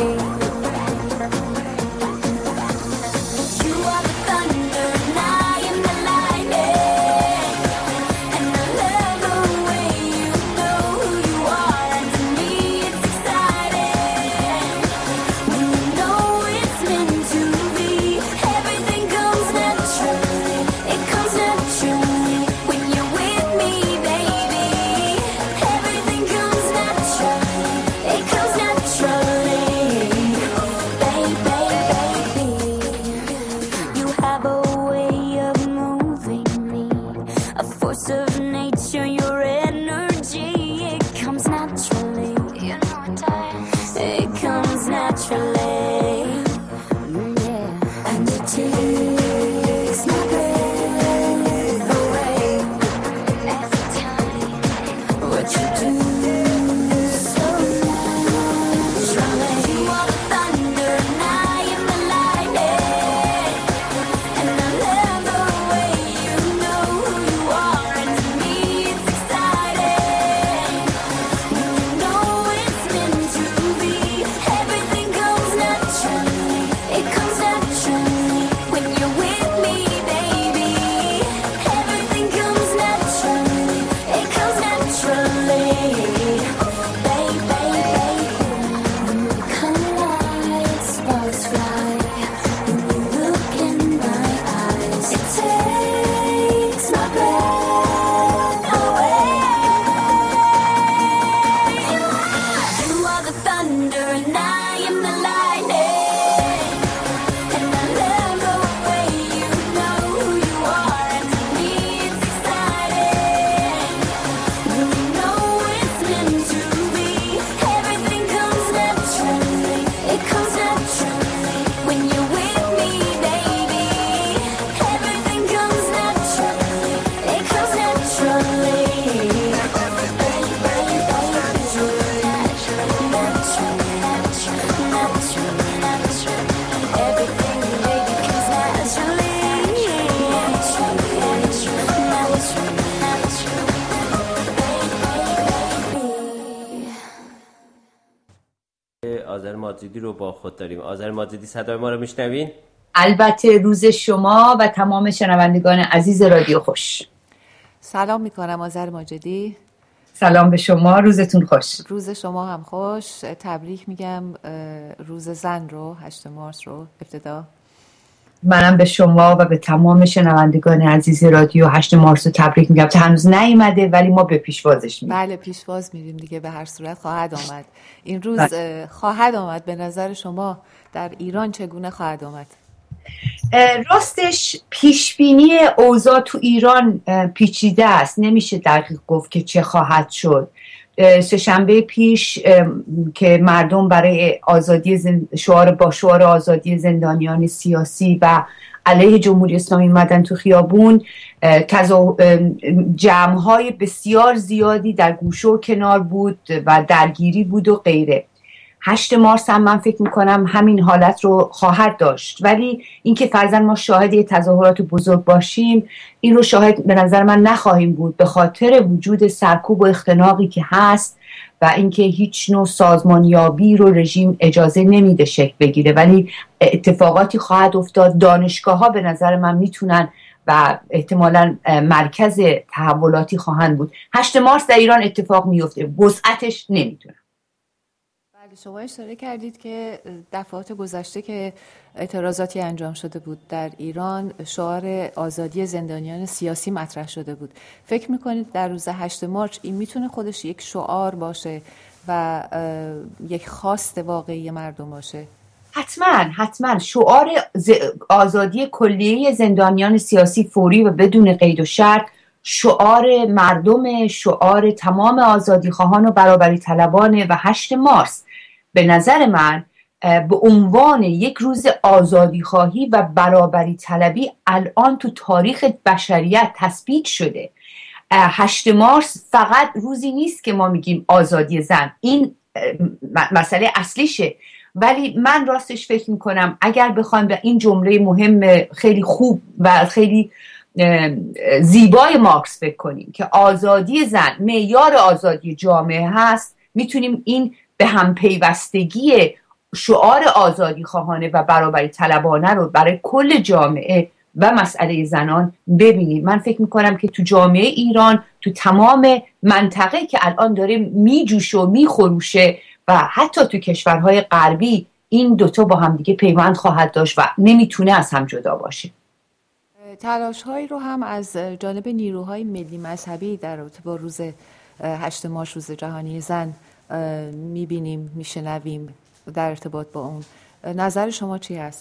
You are the thunder and I am the lightning, and I love the way you know who you are. And to me it's exciting when you know it's meant to be. Everything comes naturally, it comes naturally when you're with me, baby. Everything comes naturally, it comes naturally, baby, baby. You have a way of moving me, a force of nature, your energy. It comes naturally, you know it does. It comes naturally, mm, yeah. And it takes my breath away every time. What you do so naturally. You are the thunder and I am the lightning, and I love the way you know who you are. And to me it's exciting when you know it's meant to be. Everything comes naturally, it comes naturally when you're with me, baby. Everything comes naturally, it comes naturally, baby, baby. When we come alive, sparks fly. When you look in my eyes, it takes my breath away. You are the thunder and I am the lightning, and I love the way you know who you are. And to me it's exciting when you know it's meant to be. Everything comes naturally, it comes naturally when you're with me, baby. Everything comes naturally, it comes naturally, naturally, naturally, naturally, naturally. Everything, baby, comes naturally, naturally, naturally, naturally, baby. آذر ماجدی رو با خود داریم. آذر ماجدی، صدای ما رو میشنوین؟ البته روز شما و تمام شنوندگان عزیز رادیو خوش. سلام میکنم آذر ماجدی. سلام به شما، روزتون خوش. روز شما هم خوش. تبریک میگم روز زن رو، هشتم مارس رو ابتدا. منم به شما و به تمام شنوندگان عزیز رادیو هشتم مارس رو تبریک میگم. تا هنوز نیومده ولی ما به پیشوازش میریم. بله پیشواز میریم دیگه، به هر صورت خواهد آمد. این روز خواهد آمد. به نظر شما در ایران چگونه خواهد آمد؟ راستش پیشبینی اوضاع تو ایران پیچیده است، نمیشه دقیق گفت که چه خواهد شد. سه‌شنبه پیش که مردم برای آزادی زند... شعار با شعار آزادی زندانیان سیاسی و علیه جمهوری اسلامی اومدن تو خیابون، تزا... جمع‌های بسیار زیادی در گوشه و کنار بود و درگیری بود و غیره. هشت مارس هم من فکر میکنم همین حالت رو خواهد داشت، ولی اینکه فرضاً ما شاهد یه تظاهرات بزرگ باشیم این رو شاهد به نظر من نخواهیم بود، به خاطر وجود سرکوب و اختناقی که هست و اینکه هیچ نوع سازمانیابی رو رژیم اجازه نمیده شکل بگیره. ولی اتفاقاتی خواهد افتاد. دانشگاه ها به نظر من میتونن و احتمالاً مرکز تحولاتی خواهند بود. هشت مارس در ایران اتفاق میفته، وسعتش نمیتونم. شما اشاره کردید که دفعات گذشته که اعتراضاتی انجام شده بود در ایران شعار آزادی زندانیان سیاسی مطرح شده بود. فکر میکنید در روز هشت مارچ این میتونه خودش یک شعار باشه و یک خواست واقعی مردم باشه؟ حتما حتما شعار آزادی کلیه زندانیان سیاسی فوری و بدون قید و شرط شعار مردم، شعار تمام آزادی خواهان و برابری طلبان و هشت مارس به نظر من به عنوان یک روز آزادی خواهی و برابری طلبی الان تو تاریخ بشریت تثبیت شده. هشت مارس فقط روزی نیست که ما میگیم آزادی زن، این مسئله اصلیشه، ولی من راستش فکر میکنم اگر بخوایم به این جمله مهم خیلی خوب و خیلی زیبای مارکس فکر کنیم که آزادی زن معیار آزادی جامعه هست، میتونیم این به هم پیوستگی شعار آزادی خواهانه و برابری طلبانه رو برای کل جامعه و مسئله زنان ببینیم. من فکر میکنم که تو جامعه ایران، تو تمام منطقه که الان داره میجوشه و میخروشه و حتی تو کشورهای غربی، این دوتا با هم دیگه پیوند خواهد داشت و نمیتونه از هم جدا باشه. تلاش هایی رو هم از جانب نیروهای ملی مذهبی در رابطه با روز هشت مارچ، روز جهانی زن، میبینیم، میشنویم در ارتباط با اون. نظر شما چی هست؟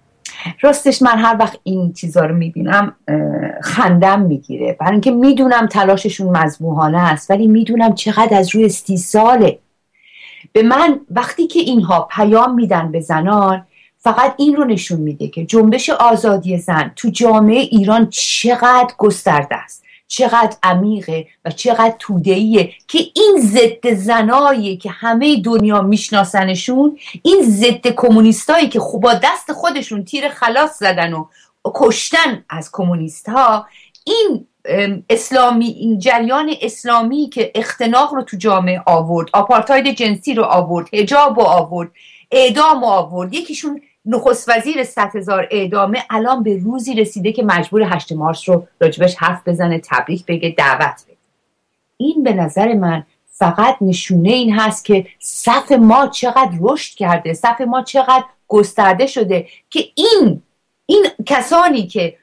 راستش من هر وقت این چیزا رو میبینم خندم میگیره، برای اینکه میدونم تلاششون مذمومانه است، ولی میدونم چقدر از روی استیصاله. به من وقتی که اینها پیام میدن به زنان، فقط این رو نشون میده که جنبش آزادی زن تو جامعه ایران چقدر گسترده است، چقدر عمیقه و چقدر توده‌ایه که این ضد زنایی که همه دنیا میشناسنشون، این ضد کمونیستایی که با دست خودشون تیر خلاص زدن و کشتن از کمونیست ها، این اسلامی، این جریان اسلامی که اختناق رو تو جامعه آورد، آپارتاید جنسی رو آورد، حجاب رو آورد، اعدام رو آورد، یکیشون نخست وزیر صد هزار اعدامه، الان به روزی رسیده که مجبور هشت مارس رو راجبش حرف بزنه، تبریک بگه، دعوت بگه. این به نظر من فقط نشونه این هست که صف ما چقدر رشد کرده، صف ما چقدر گسترده شده که این این کسانی که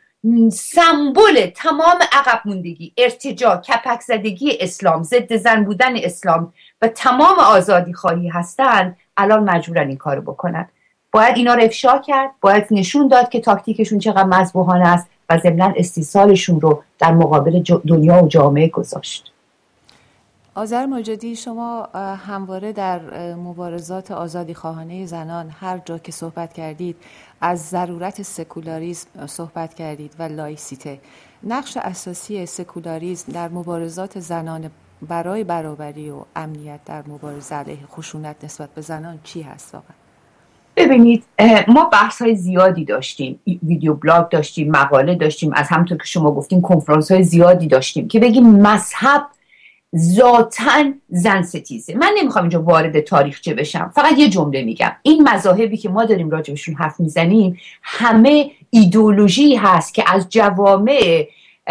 سمبل تمام عقب موندگی، ارتجاع، کپک زدگی اسلام، ضد زن بودن اسلام و تمام آزادی خواهی هستن، الان مجبورن این کارو بکنن. باید اینا رو افشا کرد، باید نشون داد که تاکتیکشون چقدر مذبوحانه است و ضمناً استیصالشون رو در مقابل دنیا و جامعه گذاشت. آذر ماجدی، شما همواره در مبارزات آزادی خواهانه زنان هر جا که صحبت کردید از ضرورت سکولاریسم صحبت کردید و لایسیته. نقش اساسی سکولاریسم در مبارزات زنان برای برابری و امنیت در مبارزه علیه خشونت نسبت به زنان چی هست واقعا؟ ببینید، ما بحث های زیادی داشتیم، ویدیو بلاگ داشتیم، مقاله داشتیم، از همونطور که شما گفتیم کنفرانس های زیادی داشتیم که بگیم مذهب ذاتاً زن ستیزه. من نمیخوام اینجا وارد تاریخچه بشم، فقط یه جمله میگم. این مذاهبی که ما داریم راجبشون حرف میزنیم همه ایدئولوژی هست که از جوامع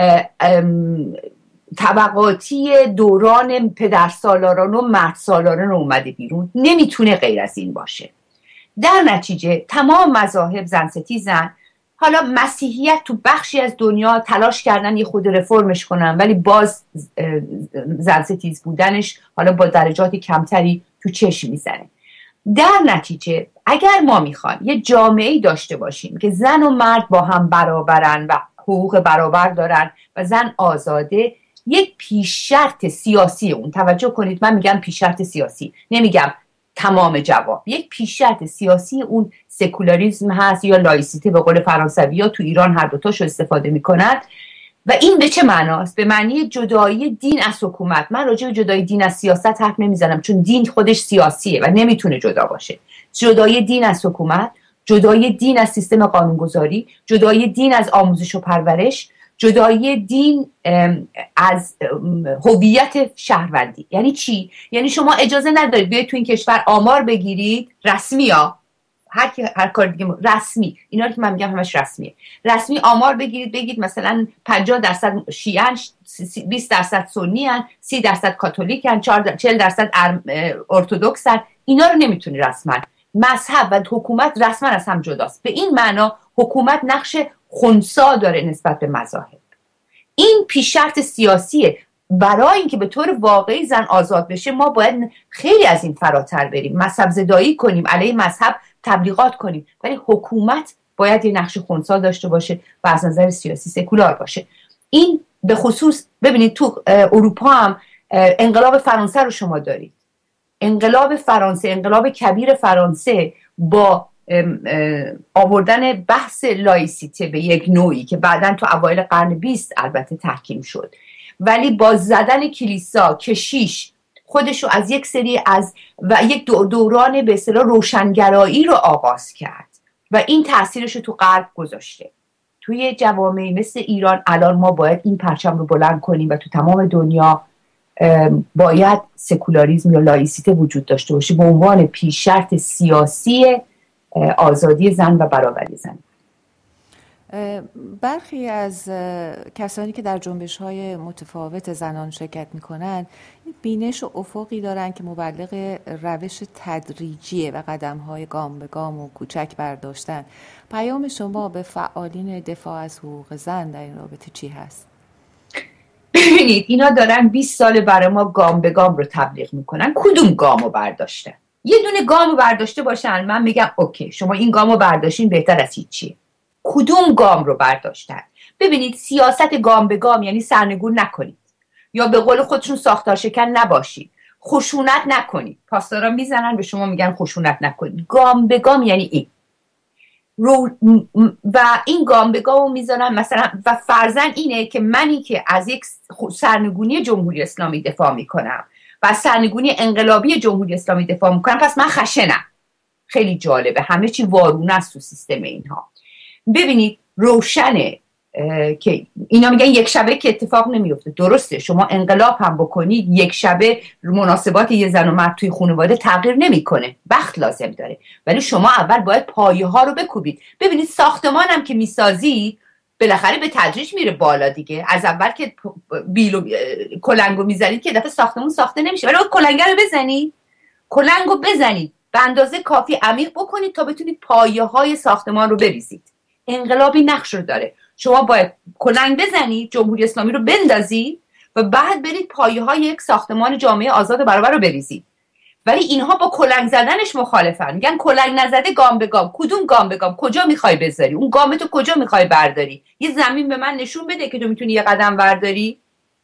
طبقاتی دوران پدرسالاران و مردسالاران اومده بیرون، نمیتونه غیر از این باشه. در نتیجه تمام مذاهب زن ستیزن. حالا مسیحیت تو بخشی از دنیا تلاش کردن یه خود رفرمش کنن، ولی باز زن ستیز بودنش حالا با درجات کمتری تو چشم میزنه. در نتیجه اگر ما میخوایم یه جامعه‌ای داشته باشیم که زن و مرد با هم برابرن و حقوق برابر دارن و زن آزاده، یک پیش شرط سیاسی اون، توجه کنید من میگم پیش شرط سیاسی، نمیگم تمام جواب، یک پیش شرط سیاسی اون سکولاریسم هست یا لایسیته به قول فرانسوی ها، تو ایران هر دوتاشو استفاده میکنند. و این به چه معناست؟ به معنی جدایی دین از حکومت. من راجع به جدایی دین از سیاست حرف نمیزنم، چون دین خودش سیاسیه و نمیتونه جدا باشه. جدایی دین از حکومت، جدایی دین از سیستم قانونگذاری، جدایی دین از آموزش و پرورش، جدایی دین از هویت شهروندی. یعنی چی؟ یعنی شما اجازه ندارید بیاید تو این کشور آمار بگیرید، رسمی ها، هر کی هر کار دیگه رسمی، اینا رو که من میگم همش رسمیه. رسمی آمار بگیرید، بگید مثلا پنجاه درصد شیعه‌ان، بیست درصد سنی‌ان، سی درصد کاتولیکن، چهل درصد ارتدوکسن. اینا رو نمیتونی رسما. مذهب و حکومت رسما از هم جداست. به این معنا حکومت نقش خنثی داره نسبت به مذاهب. این پیش شرط سیاسیه. برای اینکه به طور واقعی زن آزاد بشه ما باید خیلی از این فراتر بریم، مذهب زدایی کنیم، علیه مذهب تبلیغات کنیم، ولی حکومت باید یه نقش خنثی داشته باشه و از نظر سیاسی سکولار باشه. این به خصوص ببینید تو اروپا هم انقلاب فرانسه رو شما دارید. انقلاب فرانسه، انقلاب کبیر فرانسه با آوردن بحث لایسیته به یک نوعی که بعداً تو اوایل قرن بیست البته تحکیم شد، ولی با زدن کلیسا، کشیش خودشو از یک سری از و یک دوران به اصطلاح روشنگرایی رو آغاز کرد و این تاثیرش رو تو غرب گذاشته. توی جوامعی مثل ایران الان ما باید این پرچم رو بلند کنیم و تو تمام دنیا باید سکولاریسم یا لایسیته وجود داشته باشه به عنوان پیش شرط سیاسی آزادی زن و برابری زن. برخی از کسانی که در جنبش‌های متفاوت زنان شرکت می‌کنند بینش و افقی دارند که مبلغ روش تدریجیه و قدم‌های گام به گام و کوچک برداشتن. پیام شما به فعالین دفاع از حقوق زن در این رابطه چی هست؟ ببینید اینا دارن بیست سال برای ما گام به گام رو تبلیغ میکنن. کدوم گامو برداشتن؟ یه دونه گامو برداشته باشن من میگم اوکی شما این گامو برداشتین بهتر از هیچی. کدوم گام رو برداشتن؟ ببینید سیاست گام به گام یعنی سرنگون نکنید یا به قول خودشون ساختار شکن نباشید، خشونت نکنید. پاسدارا میزنن به شما میگن خشونت نکنید. گام به گام یعنی این رو و این گام به گام میذارن مثلا و فرضاً اینه که منی که از یک سرنگونی جمهوری اسلامی دفاع میکنم و از سرنگونی انقلابی جمهوری اسلامی دفاع میکنم پس من خشنم. خیلی جالبه، همه چی وارونه است تو سیستم اینها. ببینید روشنه که اینا میگن یک شبه که اتفاق نمیفته. درسته، شما انقلاب هم بکنید یک شبه مناسبات یه زن و مرد توی خانواده تغییر نمیکنه، وقت لازم داره، ولی شما اول باید پایه ها رو بکوبید. ببینید ساختمان هم که میسازید بالاخره به تدریج میره بالا دیگه. از اول که بیلو کلنگو میزنید که دفعه ساختمون ساخته نمیشه، ولی کلنگ رو بزنید، کلنگو بزنید به اندازه کافی عمیق بکنید تا بتونید پایه های ساختمان رو بریزید. انقلابی نقش رو داره. شما باید کلنگ بزنید، جمهوری اسلامی رو بندازید و بعد برید پایه های یک ساختمان جامعه آزاد و برابر رو بریزید. ولی اینها با کلنگ زدنش مخالفن، میگن کلنگ نزده گام به گام. کدوم گام به گام؟ کجا میخوای بذاری؟ اون گامتو کجا میخوای برداری؟ یه زمین به من نشون بده که تو میتونی یه قدم برداری.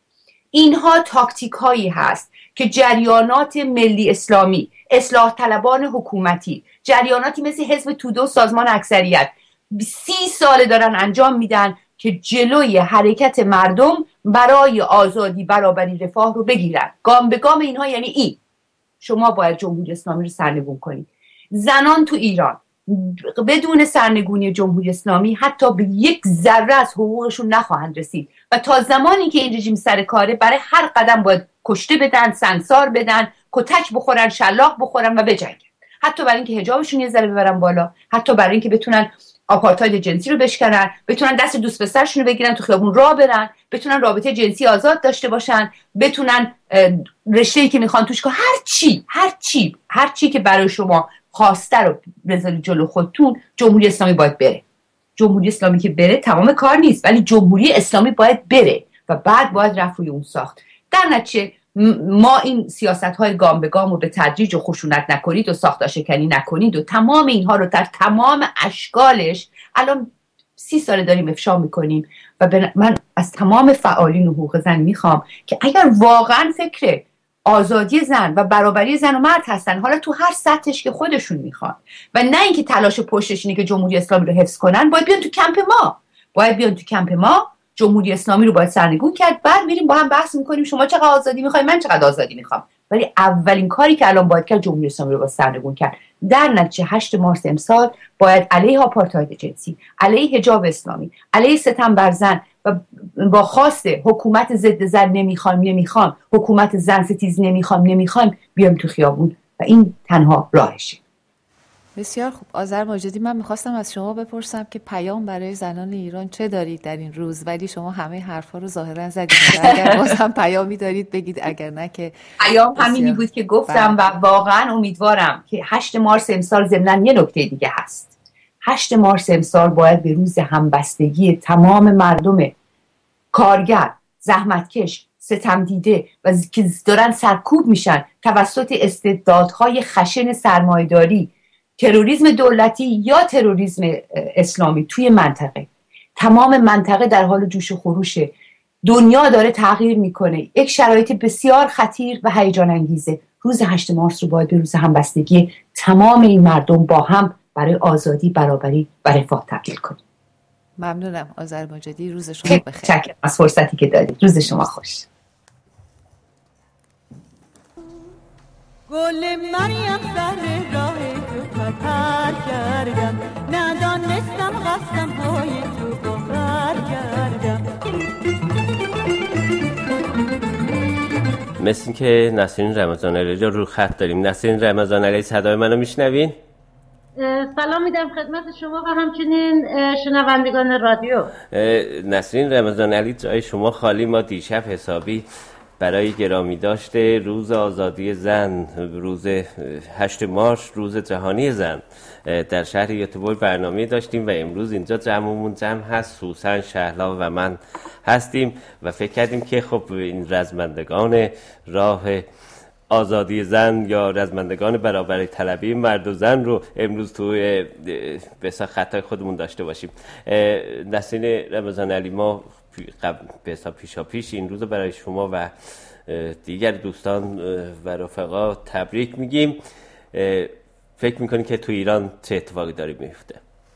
اینها تاکتیک هایی هست که جریانات ملی اسلامی، اصلاح طلبان حکومتی، جریاناتی مثل حزب توده و سازمان اکثریت سی ساله دارن انجام میدن که جلوی حرکت مردم برای آزادی، برابری، رفاه رو بگیرن. گام به گام اینها یعنی این. شما باید جمهوری اسلامی رو سرنگون کنید. زنان تو ایران بدون سرنگونی جمهوری اسلامی حتی به یک ذره از حقوقشون نخواهند رسید و تا زمانی که این رژیم سر کاره برای هر قدم باید کشته بدن، سنگسار بدن، کتک بخورن، شلاق بخورن و بجنگن. حتی برای اینکه حجابشون یه ذره ببرن بالا، حتی برای اینکه بتونن آپارتاید جنسی رو بشکنن، بتونن دست دوست پسرشون رو بگیرن تو خیابون راه برن، بتونن رابطه جنسی آزاد داشته باشن، بتونن رشته‌ای که میخوان توش کنن، هر چی هر چی هر چی که برای شما خواسته رو بذارید جلو خودتون. جمهوری اسلامی باید بره. جمهوری اسلامی که بره تمام کار نیست، ولی جمهوری اسلامی باید بره و بعد باید رفت روی اون ساخت. در نتیجه ما این سیاست‌های گام به گام و به تدریج و خشونت نکنید و ساختار شکنی نکنید و تمام اینها رو در تمام اشکالش الان سی ساله داریم افشا میکنیم و من از تمام فعالین حقوق زن میخوام که اگر واقعا فکر آزادی زن و برابری زن و مرد هستن، حالا تو هر سطحش که خودشون میخوان و نه اینکه تلاش پشتش اینه که جمهوری اسلامی رو حفظ کنن، باید بیان تو کمپ ما باید بیان تو کمپ ما جمهوری اسلامی رو باید سرنگون کرد. بعد میریم با هم بحث میکنیم شما چقدر آزادی میخوای، من چقدر آزادی میخوام. ولی اولین کاری که الان باید کرد جمهوری اسلامی رو باید سرنگون کرد. در نتیجه هشت مارس امسال باید علیه آپارتاید جنسی، علیه حجاب اسلامی، علیه ستم بر زن و با خواست حکومت ضد زن نمیخوام نمیخوام حکومت زن ستیز نمیخوام نمیخوام بیام تو خیابون و این تنها راهشه. بسیار خوب. آذر ماجدی، من میخواستم از شما بپرسم که پیام برای زنان ایران چه دارید در این روز، ولی شما همه حرفا رو ظاهرا زدید. اگر باز هم پیامی دارید بگید، اگر نه که پیام همینی بود که گفتم. و واقعا امیدوارم که هشت مارس امسال ضمن یه نکته دیگه هست. هشت مارس امسال باید به روز همبستگی تمام مردم کارگر، زحمتکش، ستم دیده و که دارن سرکوب میشن توسط استبدادهای خشن سرمایه‌داری، تروریسم دولتی یا تروریسم اسلامی توی منطقه. تمام منطقه در حال جوش و خروشه. دنیا داره تغییر میکنه. یک شرایط بسیار خطیر و هیجان انگیزه. روز هشت مارس رو باید به روز همبستگی تمام این مردم با هم برای آزادی، برابری و رفاه تبدیل کنیم. ممنونم آذر ماجدی. روز شما بخیر. تشکرم از فرصتی که دادید. روز شما خوش. گل مریم سر راه تو خطر کردم، ندانستم قصدم های تو باور کردم. مثل این که نسرین رمضان علی رو خط داریم. نسرین رمضان علی، صدای منو میشنوین؟ سلام میدم خدمت شما و همچنین شنوندگان رادیو. نسرین رمضان علی، جای شما خالی. ما دیشب حسابی برای گرامی داشته روز آزادی زن، روز هشت مارس، روز جهانی زن، در شهر یوتیوب برنامه داشتیم و امروز اینجا جمعمون جمع هست. سوسن، شهلا و من هستیم و فکر کردیم که خب این رزمندگان راه آزادی زن یا رزمندگان برابری طلبی مرد و زن رو امروز توی بسا خطای خودمون داشته باشیم. نسرین رمضان علی، ما بسا پیشا پیش این روز برای شما و دیگر دوستان و رفقا تبریک میگیم. فکر میکنی که تو ایران چه اتفاقی داره میفته؟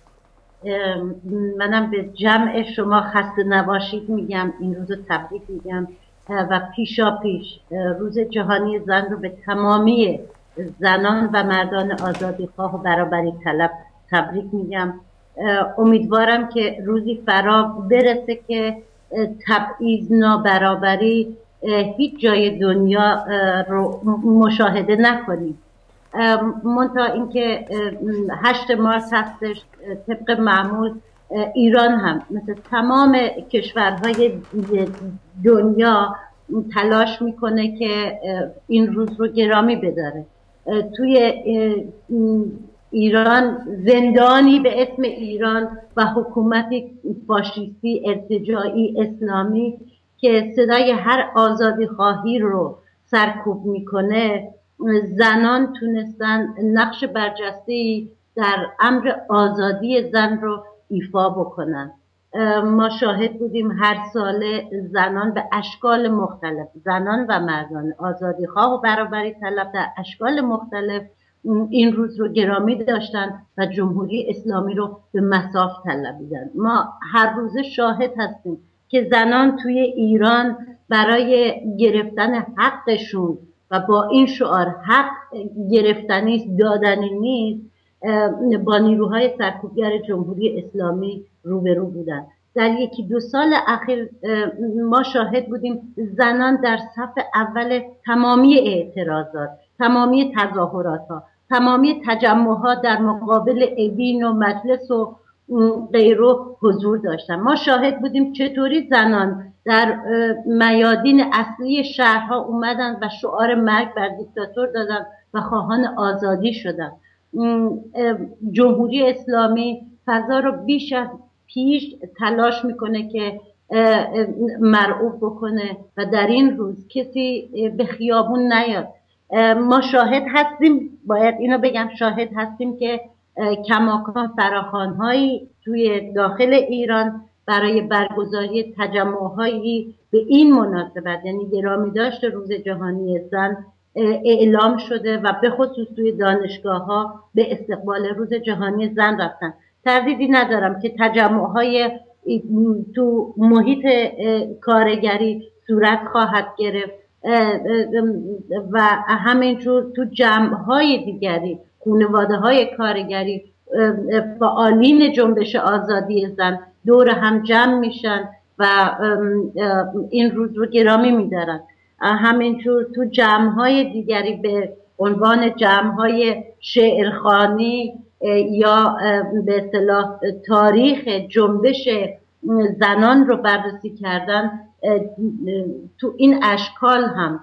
منم به جمع شما خسته نباشید میگم، این روز تبریک میگم و پیشا پیش روز جهانی زن رو به تمامی زنان و مردان آزادی خواه و برابری طلب تبریک میگم. امیدوارم که روزی فرا برسه که تبعیض، نابرابری هیچ جای دنیا رو مشاهده نکنیم. منتها اینکه هشت مارس هستش، طبق معمول ایران هم مثل تمام کشورهای دنیا تلاش میکنه که این روز رو گرامی بداره. توی ایران زندانی به اسم ایران و حکومتی فاشیستی ارتجاعی اسلامی که صدای هر آزادی خواهی رو سرکوب میکنه، زنان تونستن نقش برجسته‌ای در امر آزادی زن رو ایفا بکنن. ما شاهد بودیم هر ساله زنان به اشکال مختلف، زنان و مردان آزادی خواه و برابری طلب در اشکال مختلف این روز رو گرامی داشتن و جمهوری اسلامی رو به مصاف طلبیدن. ما هر روز شاهد هستیم که زنان توی ایران برای گرفتن حقشون و با این شعار حق گرفتنی دادنی نیست با نیروهای سرکوبگر جمهوری اسلامی روبرو بودن. در یکی دو سال اخیر ما شاهد بودیم زنان در صف اول تمامی اعتراضات، تمامی تظاهرات ها، تمامی تجمع ها در مقابل اوین و مجلس و غیره حضور داشتن. ما شاهد بودیم چطوری زنان در میادین اصلی شهرها اومدن و شعار مرگ بر دیکتاتور دادن و خواهان آزادی شدن. جمهوری اسلامی فضا رو بیش از پیش تلاش میکنه که مرعوب بکنه و در این روز کسی به خیابون نیاد. ما شاهد هستیم، باید اینو بگم، شاهد هستیم که کماکان فراخوان‌هایی توی داخل ایران برای برگزاری تجمع‌هایی به این مناسبت، یعنی گرامی داشت روز جهانی زن، اعلام شده و به خصوص توی دانشگاه‌ها به استقبال روز جهانی زن رفتن. تردیدی ندارم که تجمع‌های تو محیط کارگری صورت خواهد گرفت و همینجور تو جمع‌های دیگری، خانواده‌های کارگری، فعالین جنبش آزادی زن دور هم جمع میشن و این روز رو گرامی میدارن. همینجور تو جمع‌های دیگری به عنوان جمع‌های شعرخوانی یا به اصطلاح تاریخ جنبش زنان رو بررسی کردن، تو این اشکال هم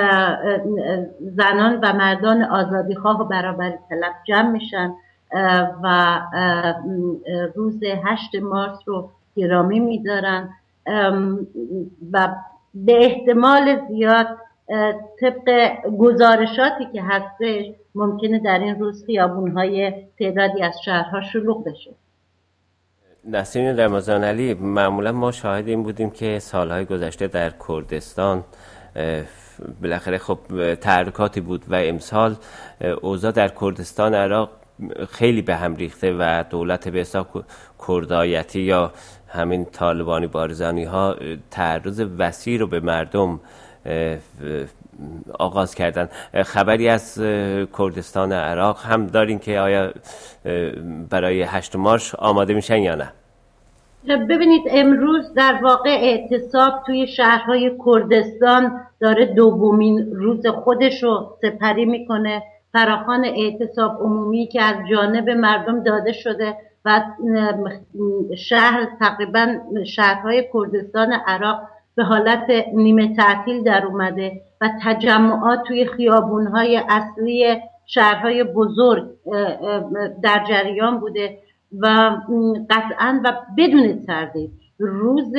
زنان و مردان آزادیخواه و برابری طلب جمع میشن و روز هشت مارس رو گرامی میدارن و به احتمال زیاد طبق گزارشاتی که هستش ممکنه در این روز خیابون‌های تعدادی از شهرها شلوغ بشه. نسرین رمضان علی، معمولا ما شاهد این بودیم که سالهای گذشته در کردستان بالاخره خب تحرکاتی بود و امسال اوضاع در کردستان عراق خیلی به هم ریخته و دولت به حساب کردایتی یا همین طالبانی بارزانی ها تعرض وسیع رو به مردم آغاز کردن. خبری از کردستان عراق هم دارین که آیا برای هشت مارس آماده میشن یا نه؟ ببینید امروز در واقع اعتصاب توی شهرهای کردستان داره دومین روز خودش رو سپری میکنه. فراخوان اعتصاب عمومی که از جانب مردم داده شده و شهر تقریبا شهرهای کردستان عراق به حالت نیمه تعطیل در اومده و تجمعات توی خیابونهای اصلی شهرهای بزرگ در جریان بوده و قطعا و بدون تردید روز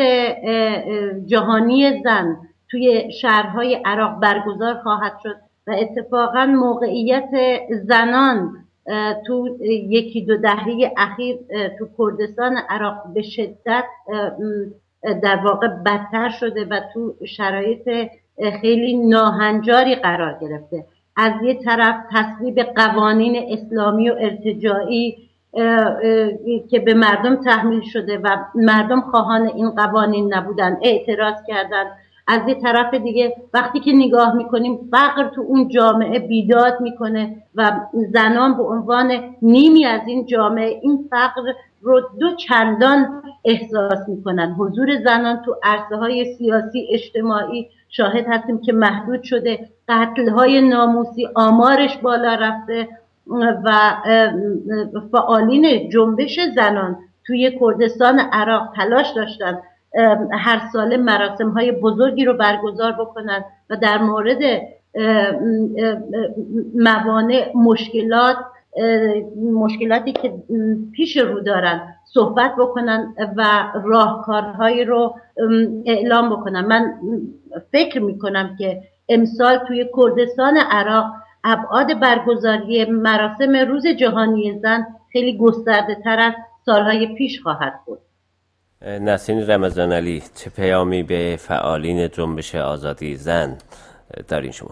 جهانی زن توی شهرهای عراق برگزار خواهد شد و اتفاقا موقعیت زنان تو یکی دو دهه اخیر تو کردستان عراق به شدت در واقع بدتر شده و تو شرایط خیلی ناهنجاری قرار گرفته. از یه طرف تصویب قوانین اسلامی و ارتجاعی که به مردم تحمیل شده و مردم خواهان این قوانین نبودن اعتراض کردن. از یه طرف دیگه وقتی که نگاه میکنیم فقر تو اون جامعه بیداد میکنه و زنان به عنوان نیمی از این جامعه این فقر رو دو چندان احساس میکنن. حضور زنان تو عرصه های سیاسی اجتماعی شاهد هستیم که محدود شده، قتل های ناموسی آمارش بالا رفته و فعالین جنبش زنان توی کردستان عراق تلاش داشتن هر ساله مراسم های بزرگی رو برگزار بکنن و در مورد موانع مشکلات مشکلاتی که پیش رو دارن صحبت بکنن و راهکارهایی رو اعلام بکنن. من فکر میکنم که امسال توی کردستان عراق ابعاد برگزاری مراسم روز جهانی زن خیلی گسترده تر از سالهای پیش خواهد بود. نسرین رمضان علی، چه پیامی به فعالین جنبش آزادی زن دارین شما؟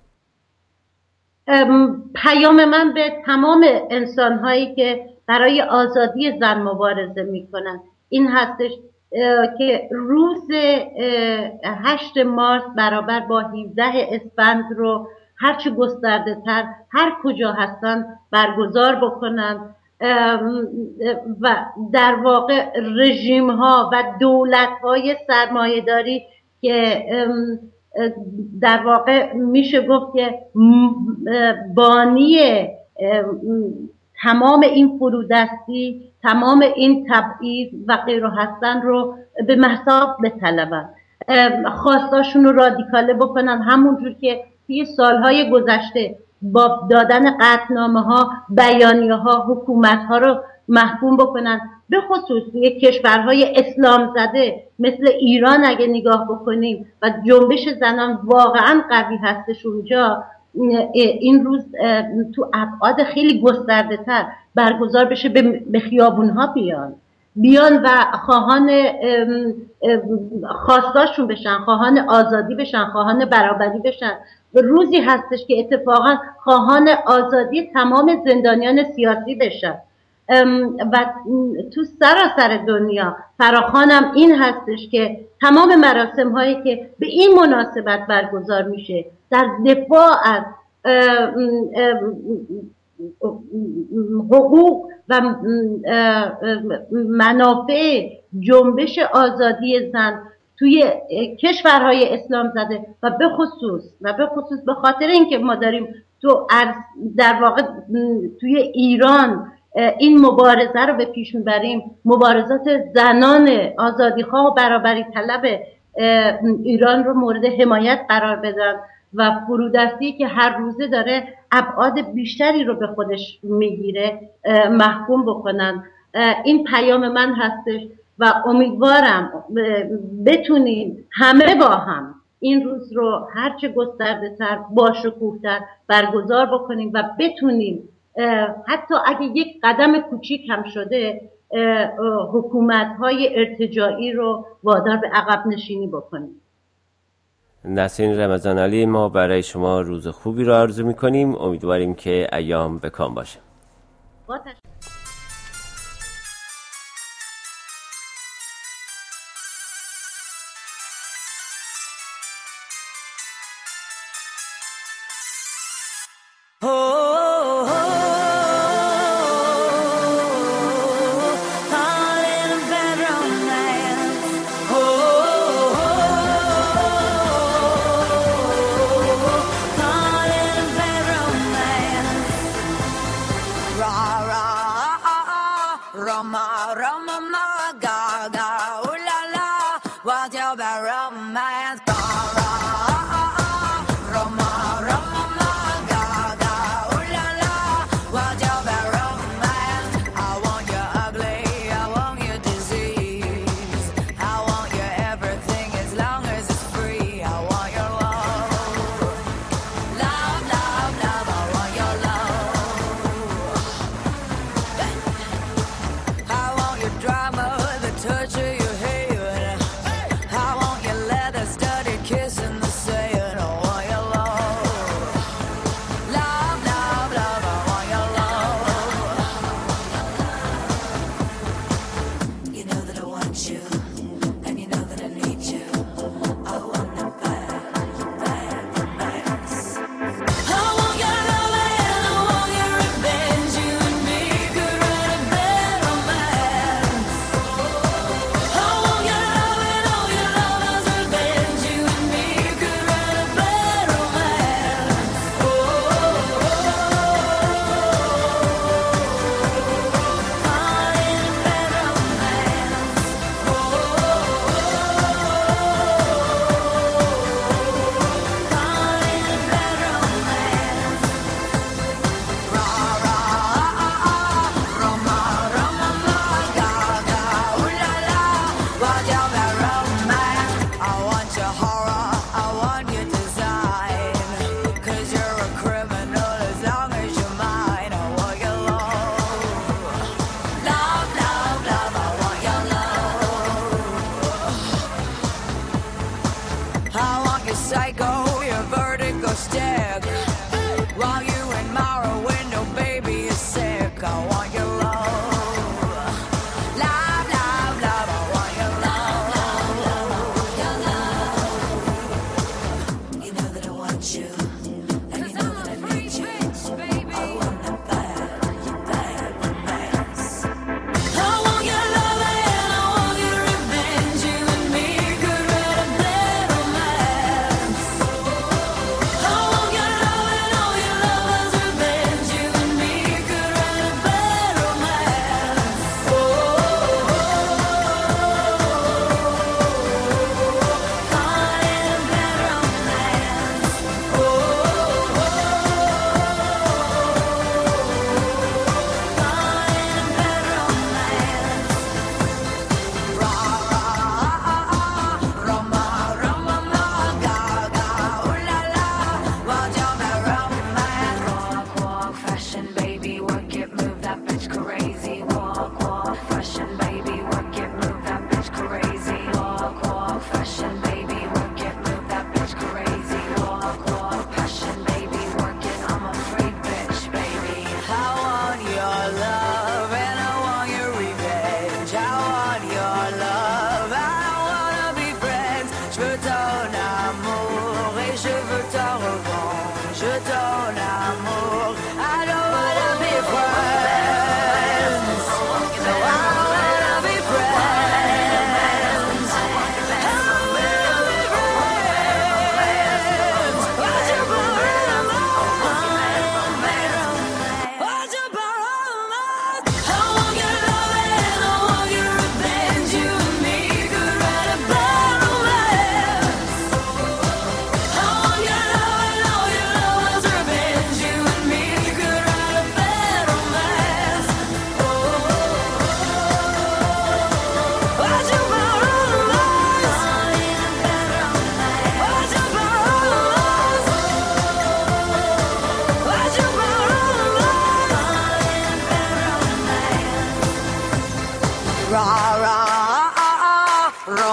پیام من به تمام انسان‌هایی که برای آزادی زن مبارزه می‌کنن این هستش که روز هشت مارس برابر با هفده اسفند رو هرچی گسترده تر هر کجا هستن برگزار بکنن و در واقع رژیم ها و دولت های سرمایه داری که در واقع میشه گفت که بانی تمام این فرودستی، تمام این تبعیض و غیره هستن رو به محساب بطلبن، خواستاشون رو رادیکاله بکنن، همونجور که توی سالهای گذشته با دادن قطعنامه ها، بیانیه ها، حکومت ها رو محکوم بکنن. به خصوص توی کشورهای اسلام زده مثل ایران اگه نگاه بکنیم و جنبش زنان واقعا قوی هستش اونجا، این روز تو ابعاد خیلی گسترده تر برگزار بشه، به خیابون ها بیان بیان و خواهان خواستاشون بشن، خواهان آزادی بشن، خواهان برابری بشن. روزی هستش که اتفاقا خواهان آزادی تمام زندانیان سیاسی بشن و تو سراسر دنیا فراخوانم این هستش که تمام مراسم هایی که به این مناسبت برگزار میشه در دفاع از حقوق و منافع جنبش آزادی زن توی کشورهای اسلام زده و به خصوص و به خصوص به خاطر اینکه ما داریم تو در واقع توی ایران این مبارزه رو به پیش میبریم، مبارزات زنان آزادیخواه و برابری طلب ایران رو مورد حمایت قرار بدن و فرودستی که هر روزه داره ابعاد بیشتری رو به خودش میگیره محکوم بکنن. این پیام من هستش و امیدوارم بتونیم همه با هم این روز رو هرچه گسترده تر با شکوه‌تر برگزار بکنیم و بتونیم حتی اگه یک قدم کوچیک هم شده حکومت‌های ارتجاعی رو وادار به عقب نشینی بکنیم. نسرین رمضان علی، ما برای شما روز خوبی رو آرزو می‌کنیم. امیدواریم که ایام به کام باشه. با تشکر. Drama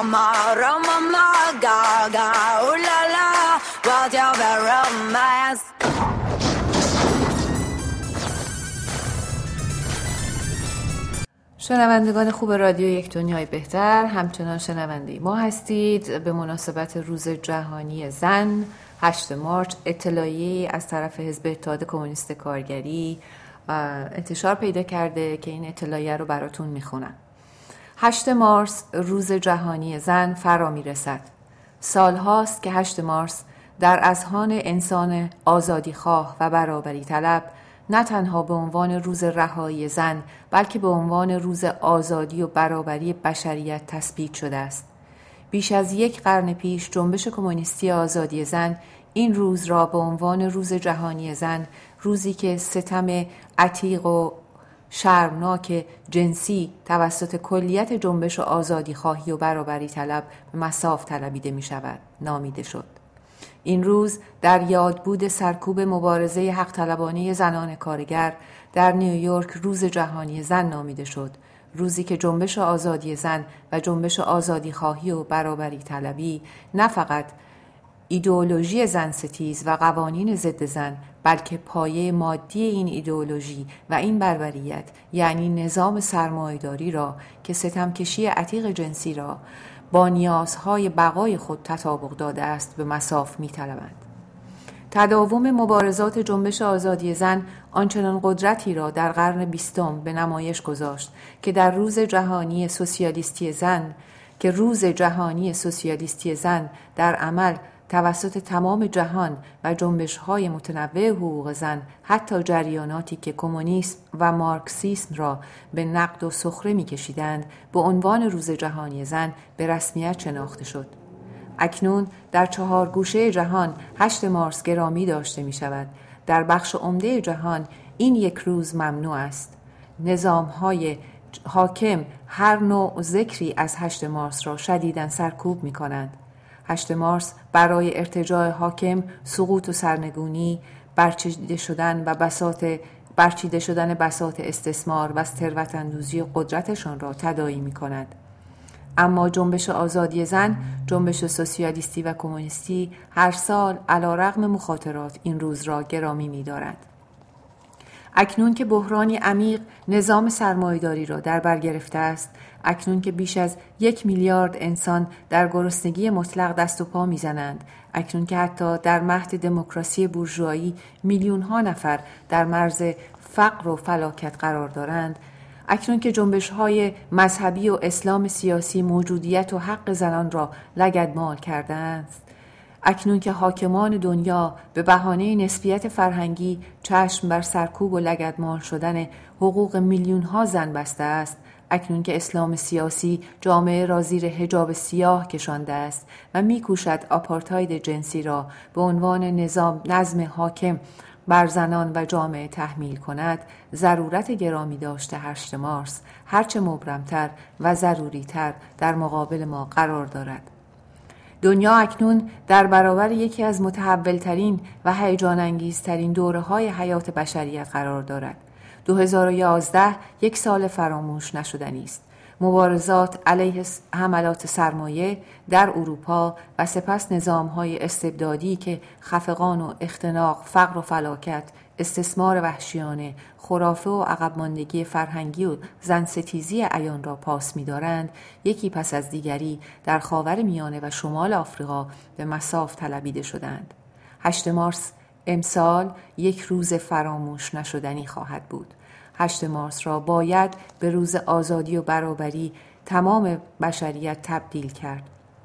Roma, Roma, ma, ga, ga, ooh la la, what's your romance? شنوندگان خوب رادیو یک دنیای بهتر، همچنان شنونده ما هستید. به مناسبت روز جهانی زن هشت مارس اطلاعیه‌ای از طرف حزب اتحاد کمونیست کارگری انتشار پیدا کرده که این اطلاعیه رو براتون میخونم. هشت مارس روز جهانی زن فرا میرسد. سال هاست که هشت مارس در اذهان انسان آزادیخواه و برابری طلب نه تنها به عنوان روز رهایی زن بلکه به عنوان روز آزادی و برابری بشریت تثبیت شده است. بیش از یک قرن پیش جنبش کمونیستی آزادی زن این روز را به عنوان روز جهانی زن، روزی که ستم عتیق و شرمناک جنسی توسط کلیت جنبش آزادی خواهی و برابری طلب به مصاف طلبیده می شود، نامیده شد. این روز در یادبود سرکوب مبارزه حق طلبانه زنان کارگر در نیویورک روز جهانی زن نامیده شد، روزی که جنبش آزادی زن و جنبش آزادی خواهی و برابری طلبی نه فقط ایدئولوژی زن ستیز و قوانین ضد زن بلکه پایه مادی این ایدئولوژی و این بربریت یعنی نظام سرمایه‌داری را که ستمکشی عتیق جنسی را با نیازهای بقای خود تطابق داده است به مصاف می‌طلبند. تداوم مبارزات جنبش آزادی زن آنچنان قدرتی را در قرن بیستم به نمایش گذاشت که در روز جهانی سوسیالیستی زن که روز جهانی سوسیالیستی زن در عمل توسط تمام جهان و جنبش‌های متنوع حقوق زن، حتی جریاناتی که کمونیسم و مارکسیسم را به نقد و سخره می‌کشیدند، به عنوان روز جهانی زن به رسمیت شناخته شد. اکنون در چهار گوشه جهان هشت مارس گرامی داشته می‌شود. در بخش عمده جهان این یک روز ممنوع است. نظام‌های حاکم هر نوع ذکری از هشت مارس را شدیداً سرکوب می‌کنند. هشت مارس برای ارتجاع حاکم سقوط و سرنگونی، برچیده شدن و بساط برچیده شدن بساط استثمار و ثروت‌اندوزی قدرتشان را تداعی می‌کند. اما جنبش آزادی زن، جنبش سوسیالیستی و کمونیستی هر سال علی‌رغم مخاطرات این روز را گرامی می‌دارد. اکنون که بحرانی عمیق نظام سرمایه‌داری را در بر گرفته است، اکنون که بیش از یک میلیارد انسان در گرسنگی مطلق دست و پا می‌زنند، اکنون که حتی در مهد دموکراسی بورژوایی میلیون‌ها نفر در مرز فقر و فلاکت قرار دارند، اکنون که جنبش‌های مذهبی و اسلام سیاسی موجودیت و حق زنان را لگدمال کردند، اکنون که حاکمان دنیا به بهانه نسبیت فرهنگی چشم بر سرکوب و لگدمال شدن حقوق میلیون‌ها زن بسته است، اکنون که اسلام سیاسی جامعه را زیر حجاب سیاه کشانده است و می‌کوشد آپارتاید جنسی را به عنوان نظام نظم حاکم بر زنان و جامعه تحمیل کند، ضرورت گرامی داشته هشت مارس هرچه مبرمتر و ضروریتر در مقابل ما قرار دارد. دنیا اکنون در برابر یکی از متحول‌ترین و هیجان انگیزترین دوره‌های حیات بشریت قرار دارد. دو هزار و یازده یک سال فراموش نشدنی است. مبارزات علیه حملات سرمایه در اروپا و سپس نظام‌های استبدادی که خفقان و اختناق، فقر و فلاکت، استثمار وحشیانه، خرافه و عقب ماندگی فرهنگی و زنستیزی عیان را پاس می‌دارند، یکی پس از دیگری در خاور میانه و شمال آفریقا به مصاف طلبیده شدند. هشت مارس امسال یک روز فراموش نشدنی خواهد بود. هشت مارس را باید به روز آزادی و برابری تمام بشریت تبدیل کرد.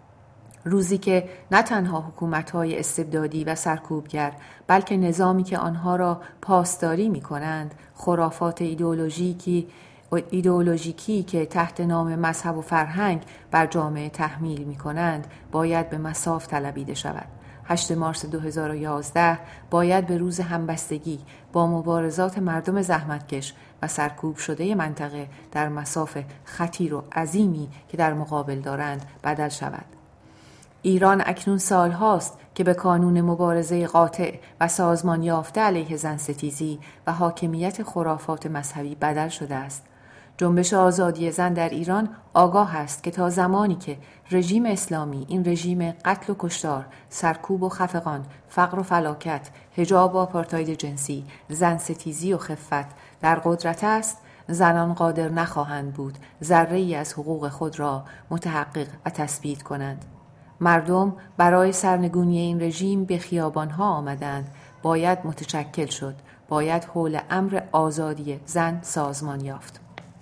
روزی که نه تنها حکومت‌های استبدادی و سرکوبگر بلکه نظامی که آنها را پاسداری می‌کنند، خرافات ایدئولوژیکی و ایدئولوژیکی که تحت نام مذهب و فرهنگ بر جامعه تحمیل می‌کنند، باید به مصاف طلبیده شود. هشت مارس دو هزار و یازده باید به روز همبستگی با مبارزات مردم زحمتکش و سرکوب شده منطقه در مصاف خطیر و عظیمی که در مقابل دارند بدل شود. ایران اکنون سال هاست که به کانون مبارزه قاطع و سازمان یافته علیه زنستیزی و حاکمیت خرافات مذهبی بدل شده است. جنبش آزادی زن در ایران آگاه است که تا زمانی که رژیم اسلامی، این رژیم قتل و کشتار، سرکوب و خفقان، فقر و فلاکت، حجاب و آپارتاید جنسی، زن ستیزی و خفت در قدرت است، زنان قادر نخواهند بود ذره‌ای از حقوق خود را متحقق و تثبیت کنند. مردم برای سرنگونی این رژیم به خیابان‌ها آمدند. باید متشکل شد. باید حول امر آزادی زن سازمان یافت.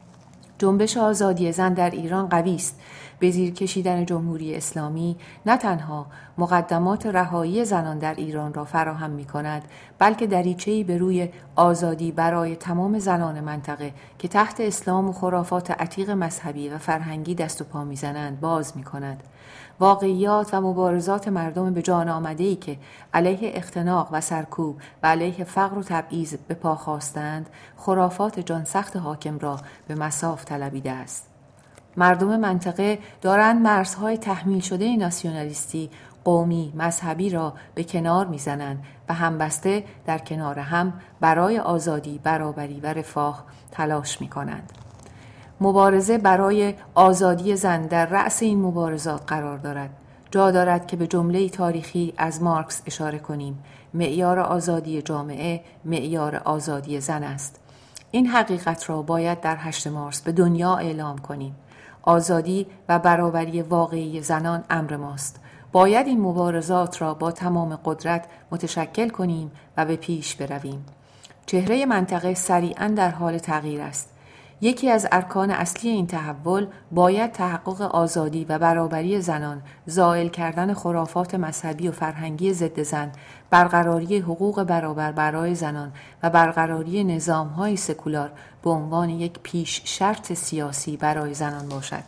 جنبش آزادی زن در ایران قوی است. به زیر کشیدن جمهوری اسلامی نه تنها مقدمات رهایی زنان در ایران را فراهم می کند، بلکه دریچه‌ای به روی آزادی برای تمام زنان منطقه که تحت اسلام و خرافات عتیق مذهبی و فرهنگی دست و پا می زنند باز می کند. واقعیات و مبارزات مردم به جان آمده‌ای که علیه اختناق و سرکوب و علیه فقر و تبعیض به پا خواستند، خرافات جانسخت حاکم را به مصاف طلبیده است. مردم منطقه دارند مرزهای تحمیل شده ناسیونالیستی، قومی، مذهبی را به کنار می‌زنند و همبسته در کنار هم برای آزادی، برابری و رفاه تلاش می‌کنند. مبارزه برای آزادی زن در رأس این مبارزات قرار دارد. جا دارد که به جمله تاریخی از مارکس اشاره کنیم: معیار آزادی جامعه معیار آزادی زن است. این حقیقت را باید در هشتم مارس به دنیا اعلام کنیم. آزادی و برابری واقعی زنان امر ماست. باید این مبارزات را با تمام قدرت متشکل کنیم و به پیش برویم. چهره منطقه سریعاً در حال تغییر است. یکی از ارکان اصلی این تحول باید تحقق آزادی و برابری زنان، زائل کردن خرافات مذهبی و فرهنگی ضد زن، برقراری حقوق برابر برای زنان و برقراری نظام‌های سکولار به عنوان یک پیش شرط سیاسی برای زنان باشد.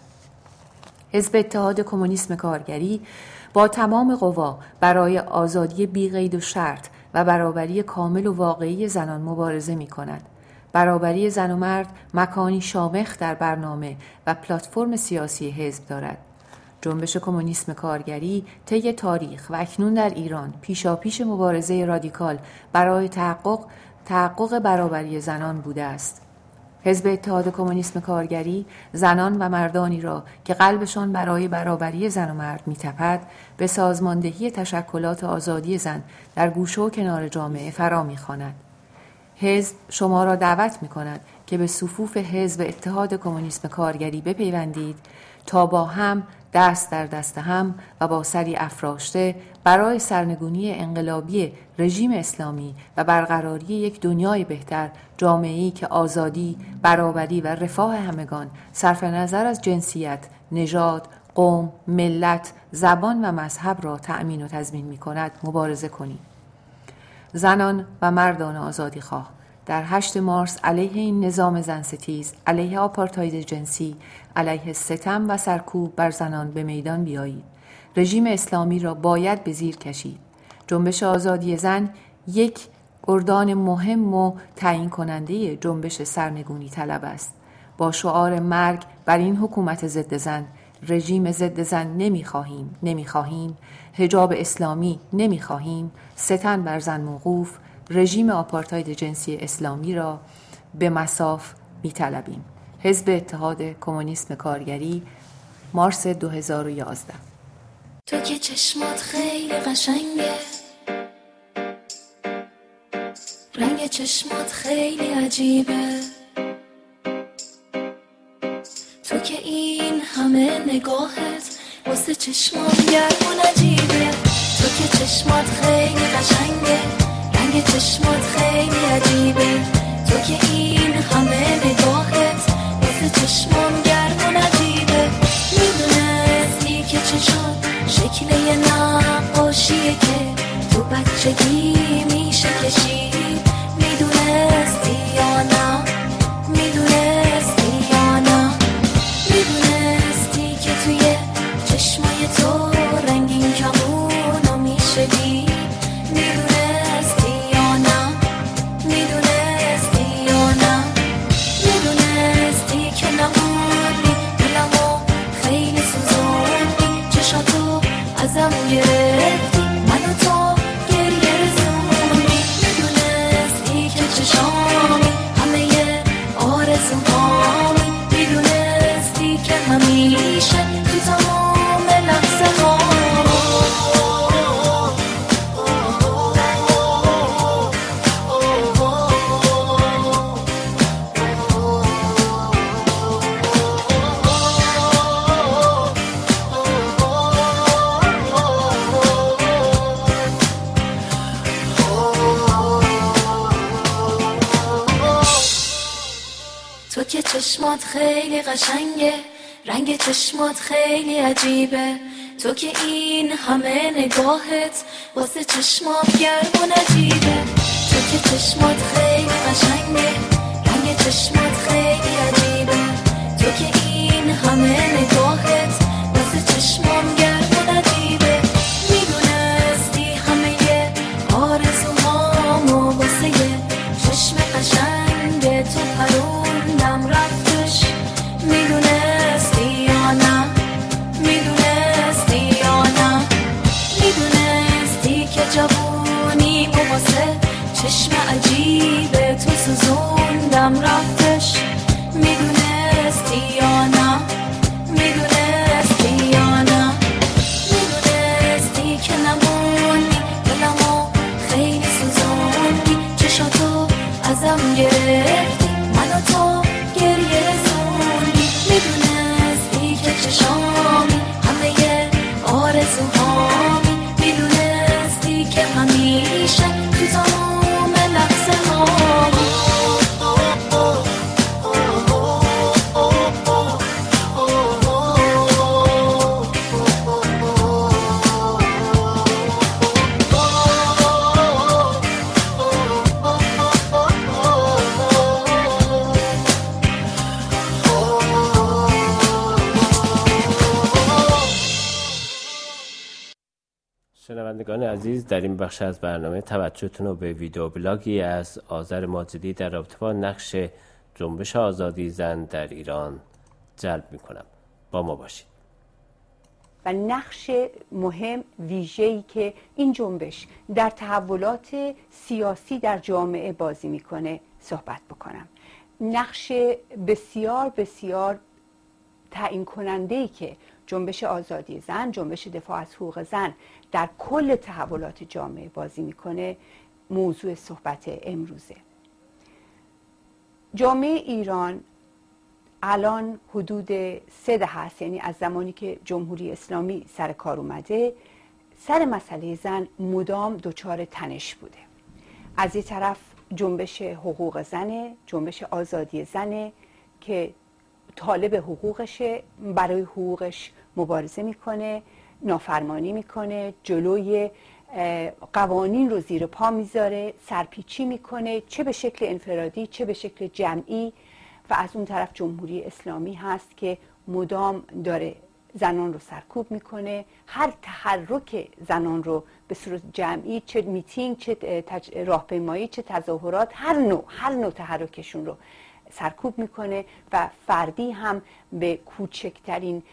حزب اتحاد کمونیسم کارگری با تمام قوا برای آزادی بی قید و شرط و برابری کامل و واقعی زنان مبارزه می‌کند. برابری زن و مرد مکانی شامخ در برنامه و پلتفرم سیاسی حزب دارد. جنبش کمونیسم کارگری طی تاریخ و اکنون در ایران پیشاپیش مبارزه رادیکال برای تحقق تحقق برابری زنان بوده است. حزب اتحاد کمونیسم کارگری زنان و مردانی را که قلبشان برای برابری زن و مرد می‌تپد به سازماندهی تشکلات آزادی زن در گوشه و کنار جامعه فرا می‌خواند. حزب شما را دعوت می‌کند که به صفوف حزب اتحاد کمونیسم کارگری بپیوندید تا با هم دست در دست هم و با سری افراشته برای سرنگونی انقلابی رژیم اسلامی و برقراری یک دنیای بهتر، جامعه‌ای که آزادی، برابری و رفاه همگان صرف نظر از جنسیت، نژاد، قوم، ملت، زبان و مذهب را تأمین و تضمین می‌کند مبارزه کنید. زنان و مردان آزادیخواه در هشتم مارس علیه این نظام زنستیز، علیه آپارتاید جنسی، علیه ستم و سرکوب بر زنان به میدان بیایید. رژیم اسلامی را باید به زیر کشید. جنبش آزادی زن یک گردان مهم و تعیین کننده جنبش سرنگونی طلب است. با شعار مرگ بر این حکومت ضد زن، رژیم ضد زن نمیخواهیم، نمیخواهیم، حجاب اسلامی نمیخواهیم، ستم بر زن موقوف، رژیم آپارتاید جنسی اسلامی را به مصاف میطلبیم. حزب اتحاد کمونیسم کارگری، مارس دو هزار و یازده. تو که چشمات خیلی قشنگه، رنگ چشمات خیلی عجیبه، تو که این همه نگاهت واسه چشمات گرم و نجیبه، تو که چشمات خیلی قشنگه، رنگ چشمات خیلی عجیبه، تو که این همه نگاهت واسه چشمام گرم و نجیبه. میدونستی که چشات شکل یه نقاشیه که تو بچگی میشه کشید، میدونستی یا نه، میدونستی یا نه، میدونستی که توی چشمای تو رنگین کمونو میشه دید، میدونستی یا نه، میدونستی یا نه، میدونستی که نموندی دلمو خیلی سوزوندی، چشاتو ازم گرفتی، منو تو گریه رسوندی. تو که چشمات خیلی قشنگه، رنگ چشمات خیلی عجیبه، تو که این همه نگاهت واسه چشمات گرم و نجیبه. تو که چشمات خیلی قشنگه، رنگ چشمات خیلی عجیبه، تو که این همه نگاهت واسه چشمام گرم و نجیبه. میدونستی همه آرزوهامو واسه چشم قشنگ تو پروندم رفتش. میدونستی یا نه، میدونستی یا نه، میدونستی که جوونی مو واسه چشم عجیب تو سوزوندم رفتش. میدونستی یا نه، میدونستی یا نه، میدونستی که نموندی دلمو خیلی سوزوندی، چشاتو ازم گرفتی منو تو گریه رسوندی. میدونستی که چشامی همه آرزوهامی، میدونستی که همیشه تو تمام لحظه هامی. شنوندگان عزیز، در این بخش از برنامه توجهتون رو به ویدیو بلاگی از آذر ماجدی در رابطه با نقش جنبش آزادی زن در ایران جلب میکنم. با ما باشید. و نقش مهم ویژه‌ای که این جنبش در تحولات سیاسی در جامعه بازی میکنه صحبت بکنم. نقش بسیار بسیار تعیین کننده‌ای که جنبش آزادی زن، جنبش دفاع از حقوق زن در کل تحولات جامعه بازی میکنه موضوع صحبت امروزه. جامعه ایران الان حدود سه دهه است، یعنی از زمانی که جمهوری اسلامی سر کار اومده، سر مسئله زن مدام دچار تنش بوده. از یک طرف جنبش حقوق زنه، جنبش آزادی زنه که طالب حقوقشه، برای حقوقش مبارزه میکنه، نافرمانی میکنه، جلوی قوانین رو زیر پا میذاره، سرپیچی میکنه، چه به شکل انفرادی چه به شکل جمعی. و از اون طرف جمهوری اسلامی هست که مدام داره زنان رو سرکوب میکنه، هر تحرک زنان رو به صورت جمعی، چه میتینگ، چه تج... راهپیمایی، چه تظاهرات، هر نوع هر نوع تحرکشون رو سرکوب میکنه و فردی هم به کوچکترین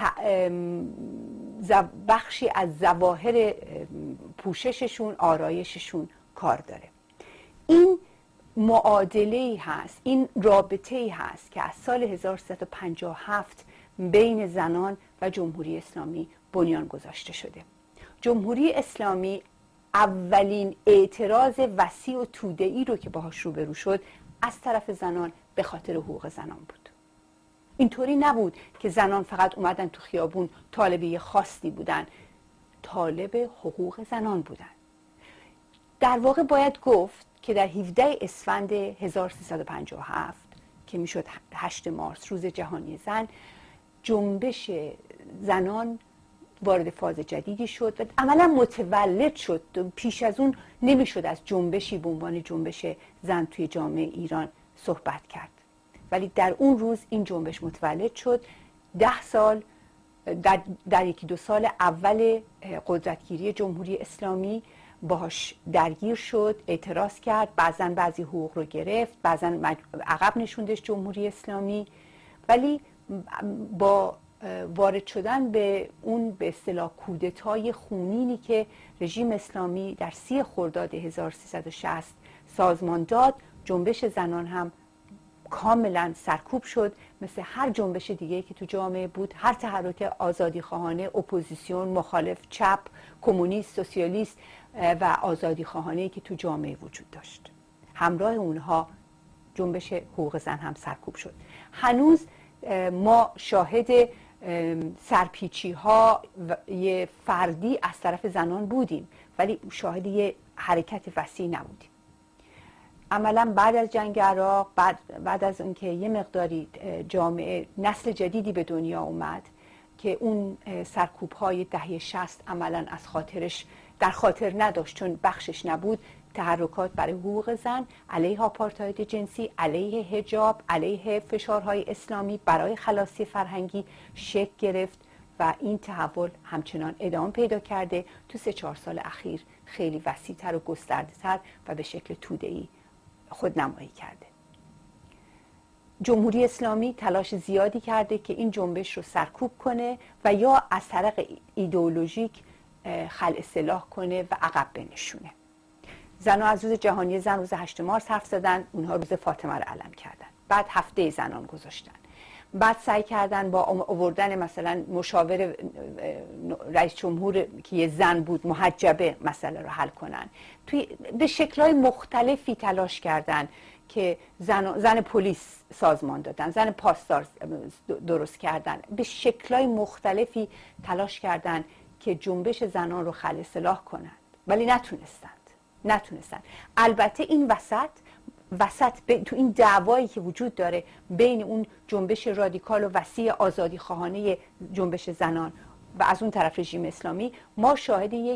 بخشی از ظواهر پوشششون، آرایششون کار داره. این معادله‌ای هست، این رابطه‌ای هست که از سال هزار و سیصد و پنجاه و هفت بین زنان و جمهوری اسلامی بنیان گذاشته شده. جمهوری اسلامی اولین اعتراض وسیع و توده‌ای رو که باهاش روبرو شد از طرف زنان به خاطر حقوق زنان بود. اینطوری نبود که زنان فقط اومدن تو خیابون طالب یه خواستی بودن، طالب حقوق زنان بودن. در واقع باید گفت که در هفدهم اسفند هزار و سیصد و پنجاه و هفت که میشد هشتم مارس روز جهانی زن، جنبش زنان وارد فاز جدیدی شد و عملا متولد شد. پیش از اون نمیشد از جنبشی به عنوان جنبش زن توی جامعه ایران صحبت کرد، ولی در اون روز این جنبش متولد شد. ده سال در, در یکی دو سال اول قدرتگیری جمهوری اسلامی باهاش درگیر شد، اعتراض کرد، بعضا بعضی حقوق رو گرفت، بعضا عقب نشوندش جمهوری اسلامی. ولی با وارد شدن به اون به اصطلاح کودتای خونینی که رژیم اسلامی در سی خرداد هزار و سیصد و شصت سازمان داد، جنبش زنان هم کاملا سرکوب شد. مثل هر جنبش دیگه که تو جامعه بود، هر تحرک آزادی خواهانه، اپوزیسیون، مخالف، چپ، کمونیست، سوسیالیست و آزادی خواهانه‌ای که تو جامعه وجود داشت، همراه اونها جنبش حقوق زن هم سرکوب شد. هنوز ما شاهد سرپیچی ها یه فردی از طرف زنان بودیم، ولی شاهد یه حرکت وسیع نبودیم. عملا بعد از جنگ عراق، بعد, بعد از اون که یه مقداری جامعه نسل جدیدی به دنیا اومد که اون سرکوب های دهه شصت عملا از خاطرش در خاطر نداشت چون بخشش نبود، تحرکات برای حقوق زن، علیه آپارتاید جنسی، علیه حجاب، علیه فشارهای اسلامی برای خلاصی فرهنگی شکل گرفت و این تحول همچنان ادامه پیدا کرده. تو سه چهار سال اخیر خیلی وسیع‌تر و گسترده‌تر و به شکل توده‌ای خودنمایی کرده. جمهوری اسلامی تلاش زیادی کرده که این جنبش رو سرکوب کنه و یا از طریق ایدئولوژیک خلع اصلاح کنه و عقب بنشونه. زنها از روز جهانی زن روز هشتم مارس حرف زدن، اونها روز فاطمه رو علم کردن، بعد هفته زنان گذاشتن، بعد سعی کردن با آوردن مثلا مشاور رئیس جمهور که یه زن بود محجبه مسئله رو حل کنن. توی به شکل‌های مختلفی تلاش کردن که زن زن پلیس سازمان دادن، زن پاسدار درست کردن، به شکل‌های مختلفی تلاش کردن که جنبش زنان رو خلع اصلاح کنند، ولی نتونستند نتونستند البته این وسط وسط تو این دعوایی که وجود داره بین اون جنبش رادیکال و وسیع آزادی خواهانه جنبش زنان و از اون طرف رژیم اسلامی، ما شاهد یک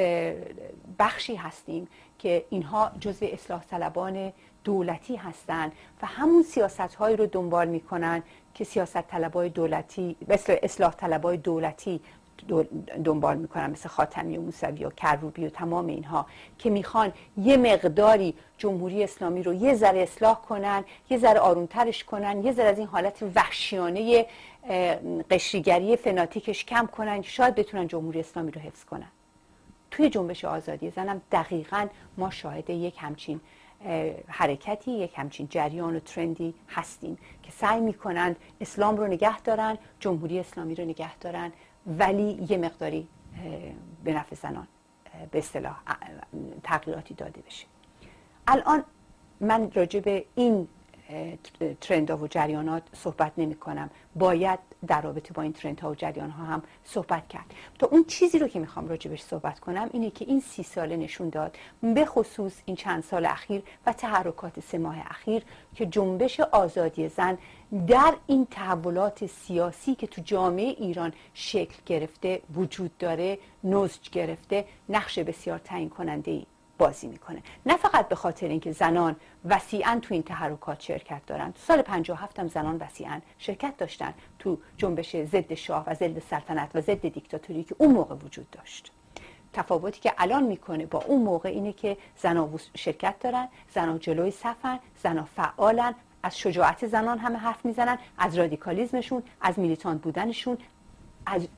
بخشی هستیم که اینها جزو اصلاح طلبان دولتی هستند و همون سیاست‌هایی رو دنبال می‌کنن که سیاست طلبای دولتی مثل اصلاح طلبای دولتی دنبال میکنن، مثل خاتمی و موسوی و کروبی و تمام اینها که میخوان یه مقداری جمهوری اسلامی رو یه ذره اصلاح کنن، یه ذره آرومترش کنن، یه ذره از این حالت وحشیانه قشریگری فناتیکش کم کنن که شاید بتونن جمهوری اسلامی رو حفظ کنن. توی جنبش آزادی زنم دقیقاً ما شاهد یک همچین حرکتی، یک همچین جریان و ترندی هستیم که سعی میکنن اسلام رو نگه دارن، جمهوری اسلامی رو نگه دارن، ولی یه مقداری به نفع زنان به اصطلاح تغییراتی داده بشه. الان من راجع به این ترندها و جریانات صحبت نمی کنم، باید در رابطه با این ترندها و جریانها هم صحبت کرد. تا اون چیزی رو که میخوام راجع بهش صحبت کنم اینه که این سی ساله نشون داد، به خصوص این چند سال اخیر و تحرکات سه ماه اخیر، که جنبش آزادی زن در این تحولات سیاسی که تو جامعه ایران شکل گرفته وجود داره، نضج گرفته، نقش بسیار تعیین کننده‌ای بازی میکنه. نه فقط به خاطر اینکه زنان وسیعاً تو این تحرکات شرکت دارن، تو سال پنجاه و هفت هم زنان وسیعاً شرکت داشتن تو جنبش ضد شاه و ضد سلطنت و ضد دیکتاتوری که اون موقع وجود داشت. تفاوتی که الان میکنه با اون موقع اینه که زنان شرکت دارن، زنان جلوی صفن، زنان فعالن، از شجاعت زنان همه حرف میزنن، از رادیکالیزمشون، از میلیتانت بودنشون، از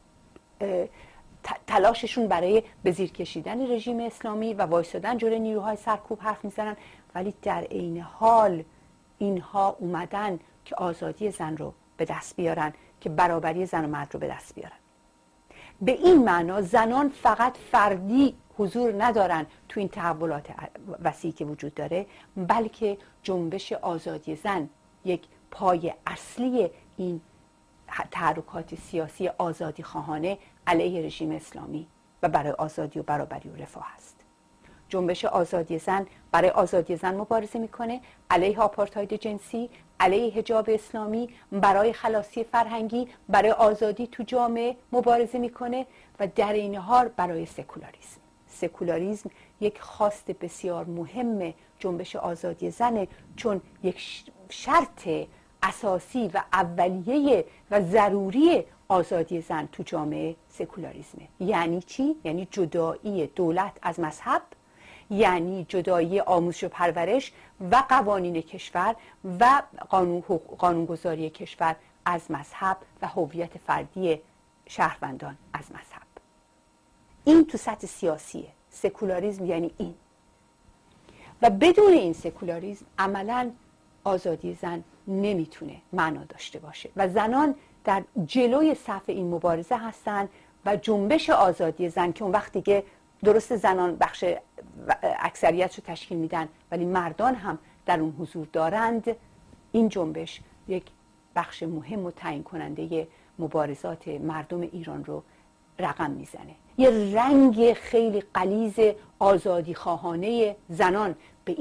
تلاششون برای به زیر کشیدن رژیم اسلامی و وایسادن جلوی نیروهای سرکوب حرف میزنن، ولی در عین حال اینها اومدن که آزادی زن رو به دست بیارن، که برابری زن و مرد رو به دست بیارن. به این معنا زنان فقط فردی حضور ندارن تو این تحولات وسیعی که وجود داره، بلکه جنبش آزادی زن یک پای اصلی این تحرکات سیاسی آزادی خواهانه علیه رژیم اسلامی و برای آزادی و برابری و رفاه است. جنبش آزادی زن برای آزادی زن مبارزه میکنه، علیه آپارتاید جنسی، علیه حجاب اسلامی، برای خلاصی فرهنگی، برای آزادی تو جامعه مبارزه میکنه و در این حال برای سکولاریسم. سکولاریسم یک خواست بسیار مهم جنبش آزادی زنه، چون یک شرط اساسی و اولیه و ضروری آزادی زن تو جامعه سکولاریسمه. یعنی چی؟ یعنی جدایی دولت از مذهب، یعنی جدایی آموزش و پرورش و قوانین کشور و قانون قانونگذاری کشور از مذهب و هویت فردی شهروندان از مذهب. این تو سطح سیاسیه. سکولاریسم یعنی این. و بدون این سکولاریسم عملاً آزادی زن نمیتونه معنا داشته باشه و زنان در جلوی صف این مبارزه هستن و جنبش آزادی زن که اون وقتی که درست زنان بخش اکثریت رو تشکیل میدن ولی مردان هم در اون حضور دارند، این جنبش یک بخش مهم و تعیین کننده مبارزات مردم ایران رو رقم میزنه. یه رنگ خیلی غلیظ آزادی خواهانه زنان به این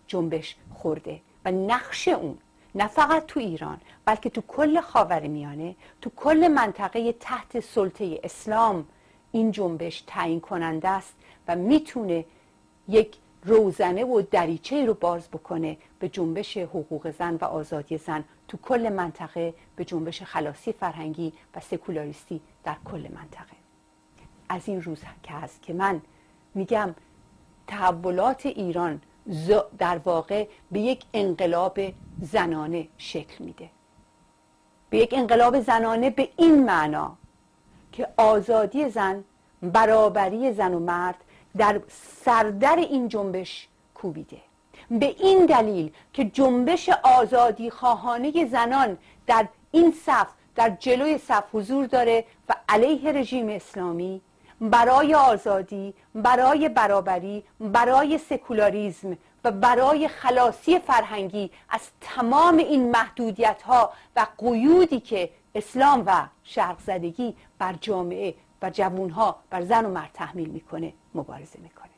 جنبش خورده و نقش اون نه فقط تو ایران بلکه تو کل خاورمیانه، تو کل منطقه تحت سلطه اسلام این جنبش تعیین کننده است و میتونه یک روزنه و دریچه رو باز بکنه به جنبش حقوق زن و آزادی زن تو کل منطقه، به جنبش خلاصی فرهنگی و سکولاریستی در کل منطقه. از این روز که هست که من میگم تحولات ایران در واقع به یک انقلاب زنانه شکل میده، به یک انقلاب زنانه به این معنا که آزادی زن، برابری زن و مرد در سردر این جنبش کوبیده. به این دلیل که جنبش آزادی خواهانه زنان در این صف، در جلوی صف حضور داره و علیه رژیم اسلامی برای آزادی، برای برابری، برای سکولاریسم و برای خلاصی فرهنگی از تمام این محدودیت ها و قیودی که اسلام و شرق زدگی بر جامعه و جوانها، بر زن و مرد تحمیل میکنه مبارزه میکنه.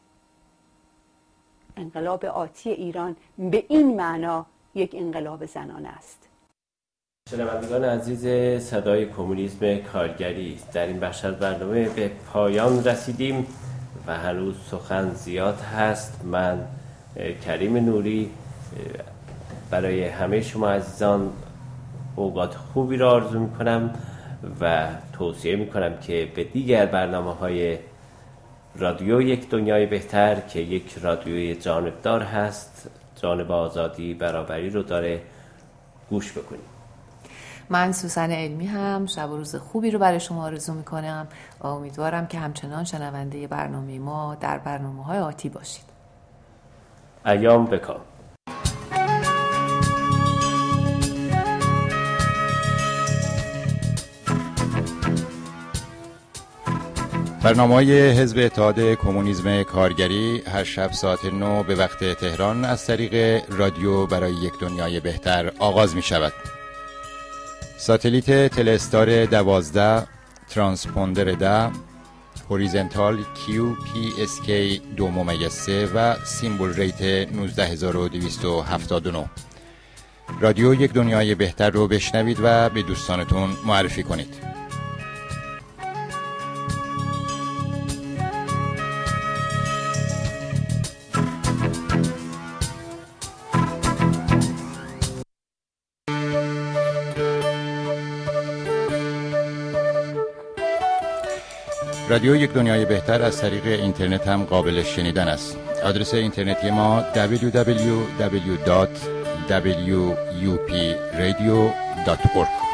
انقلاب آتی ایران به این معنا یک انقلاب زنانه است. شنوندگان عزیز صدای کمونیسم کارگری، در این بخش از برنامه به پایان رسیدیم و هنوز سخن زیاد هست. من کریم نوری برای همه شما عزیزان اوقات خوبی را آرزو میکنم و توصیه میکنم که به دیگر برنامه‌های رادیو یک دنیای بهتر که یک رادیوی جانبدار هست، جانب آزادی برابری رو داره، گوش بکنید. من سوسن علمی هم شب و روز خوبی رو برای شما آرزو میکنم و امیدوارم که همچنان شنونده برنامه ما در برنامه‌های آتی باشید. ایام بکام. برنامه‌های حزب اتحاد کمونیسم کارگری هر شب ساعت نه به وقت تهران از طریق رادیو برای یک دنیای بهتر آغاز می شود. ساتلیت تلستار دوازده، ترانسپوندر ده، هوریزنتال کیو پی اس کی دو ممیز سه و سیمبل ریت نوزده هزار و دویست و هفتاد و نه. رادیو یک دنیای بهتر رو بشنوید و به دوستانتون معرفی کنید. رادیو یک دنیای بهتر از طریق اینترنت هم قابل شنیدن است. آدرس اینترنتی ما دبلیو دبلیو دبلیو دات دبلیو یو پی رادیو دات اورگ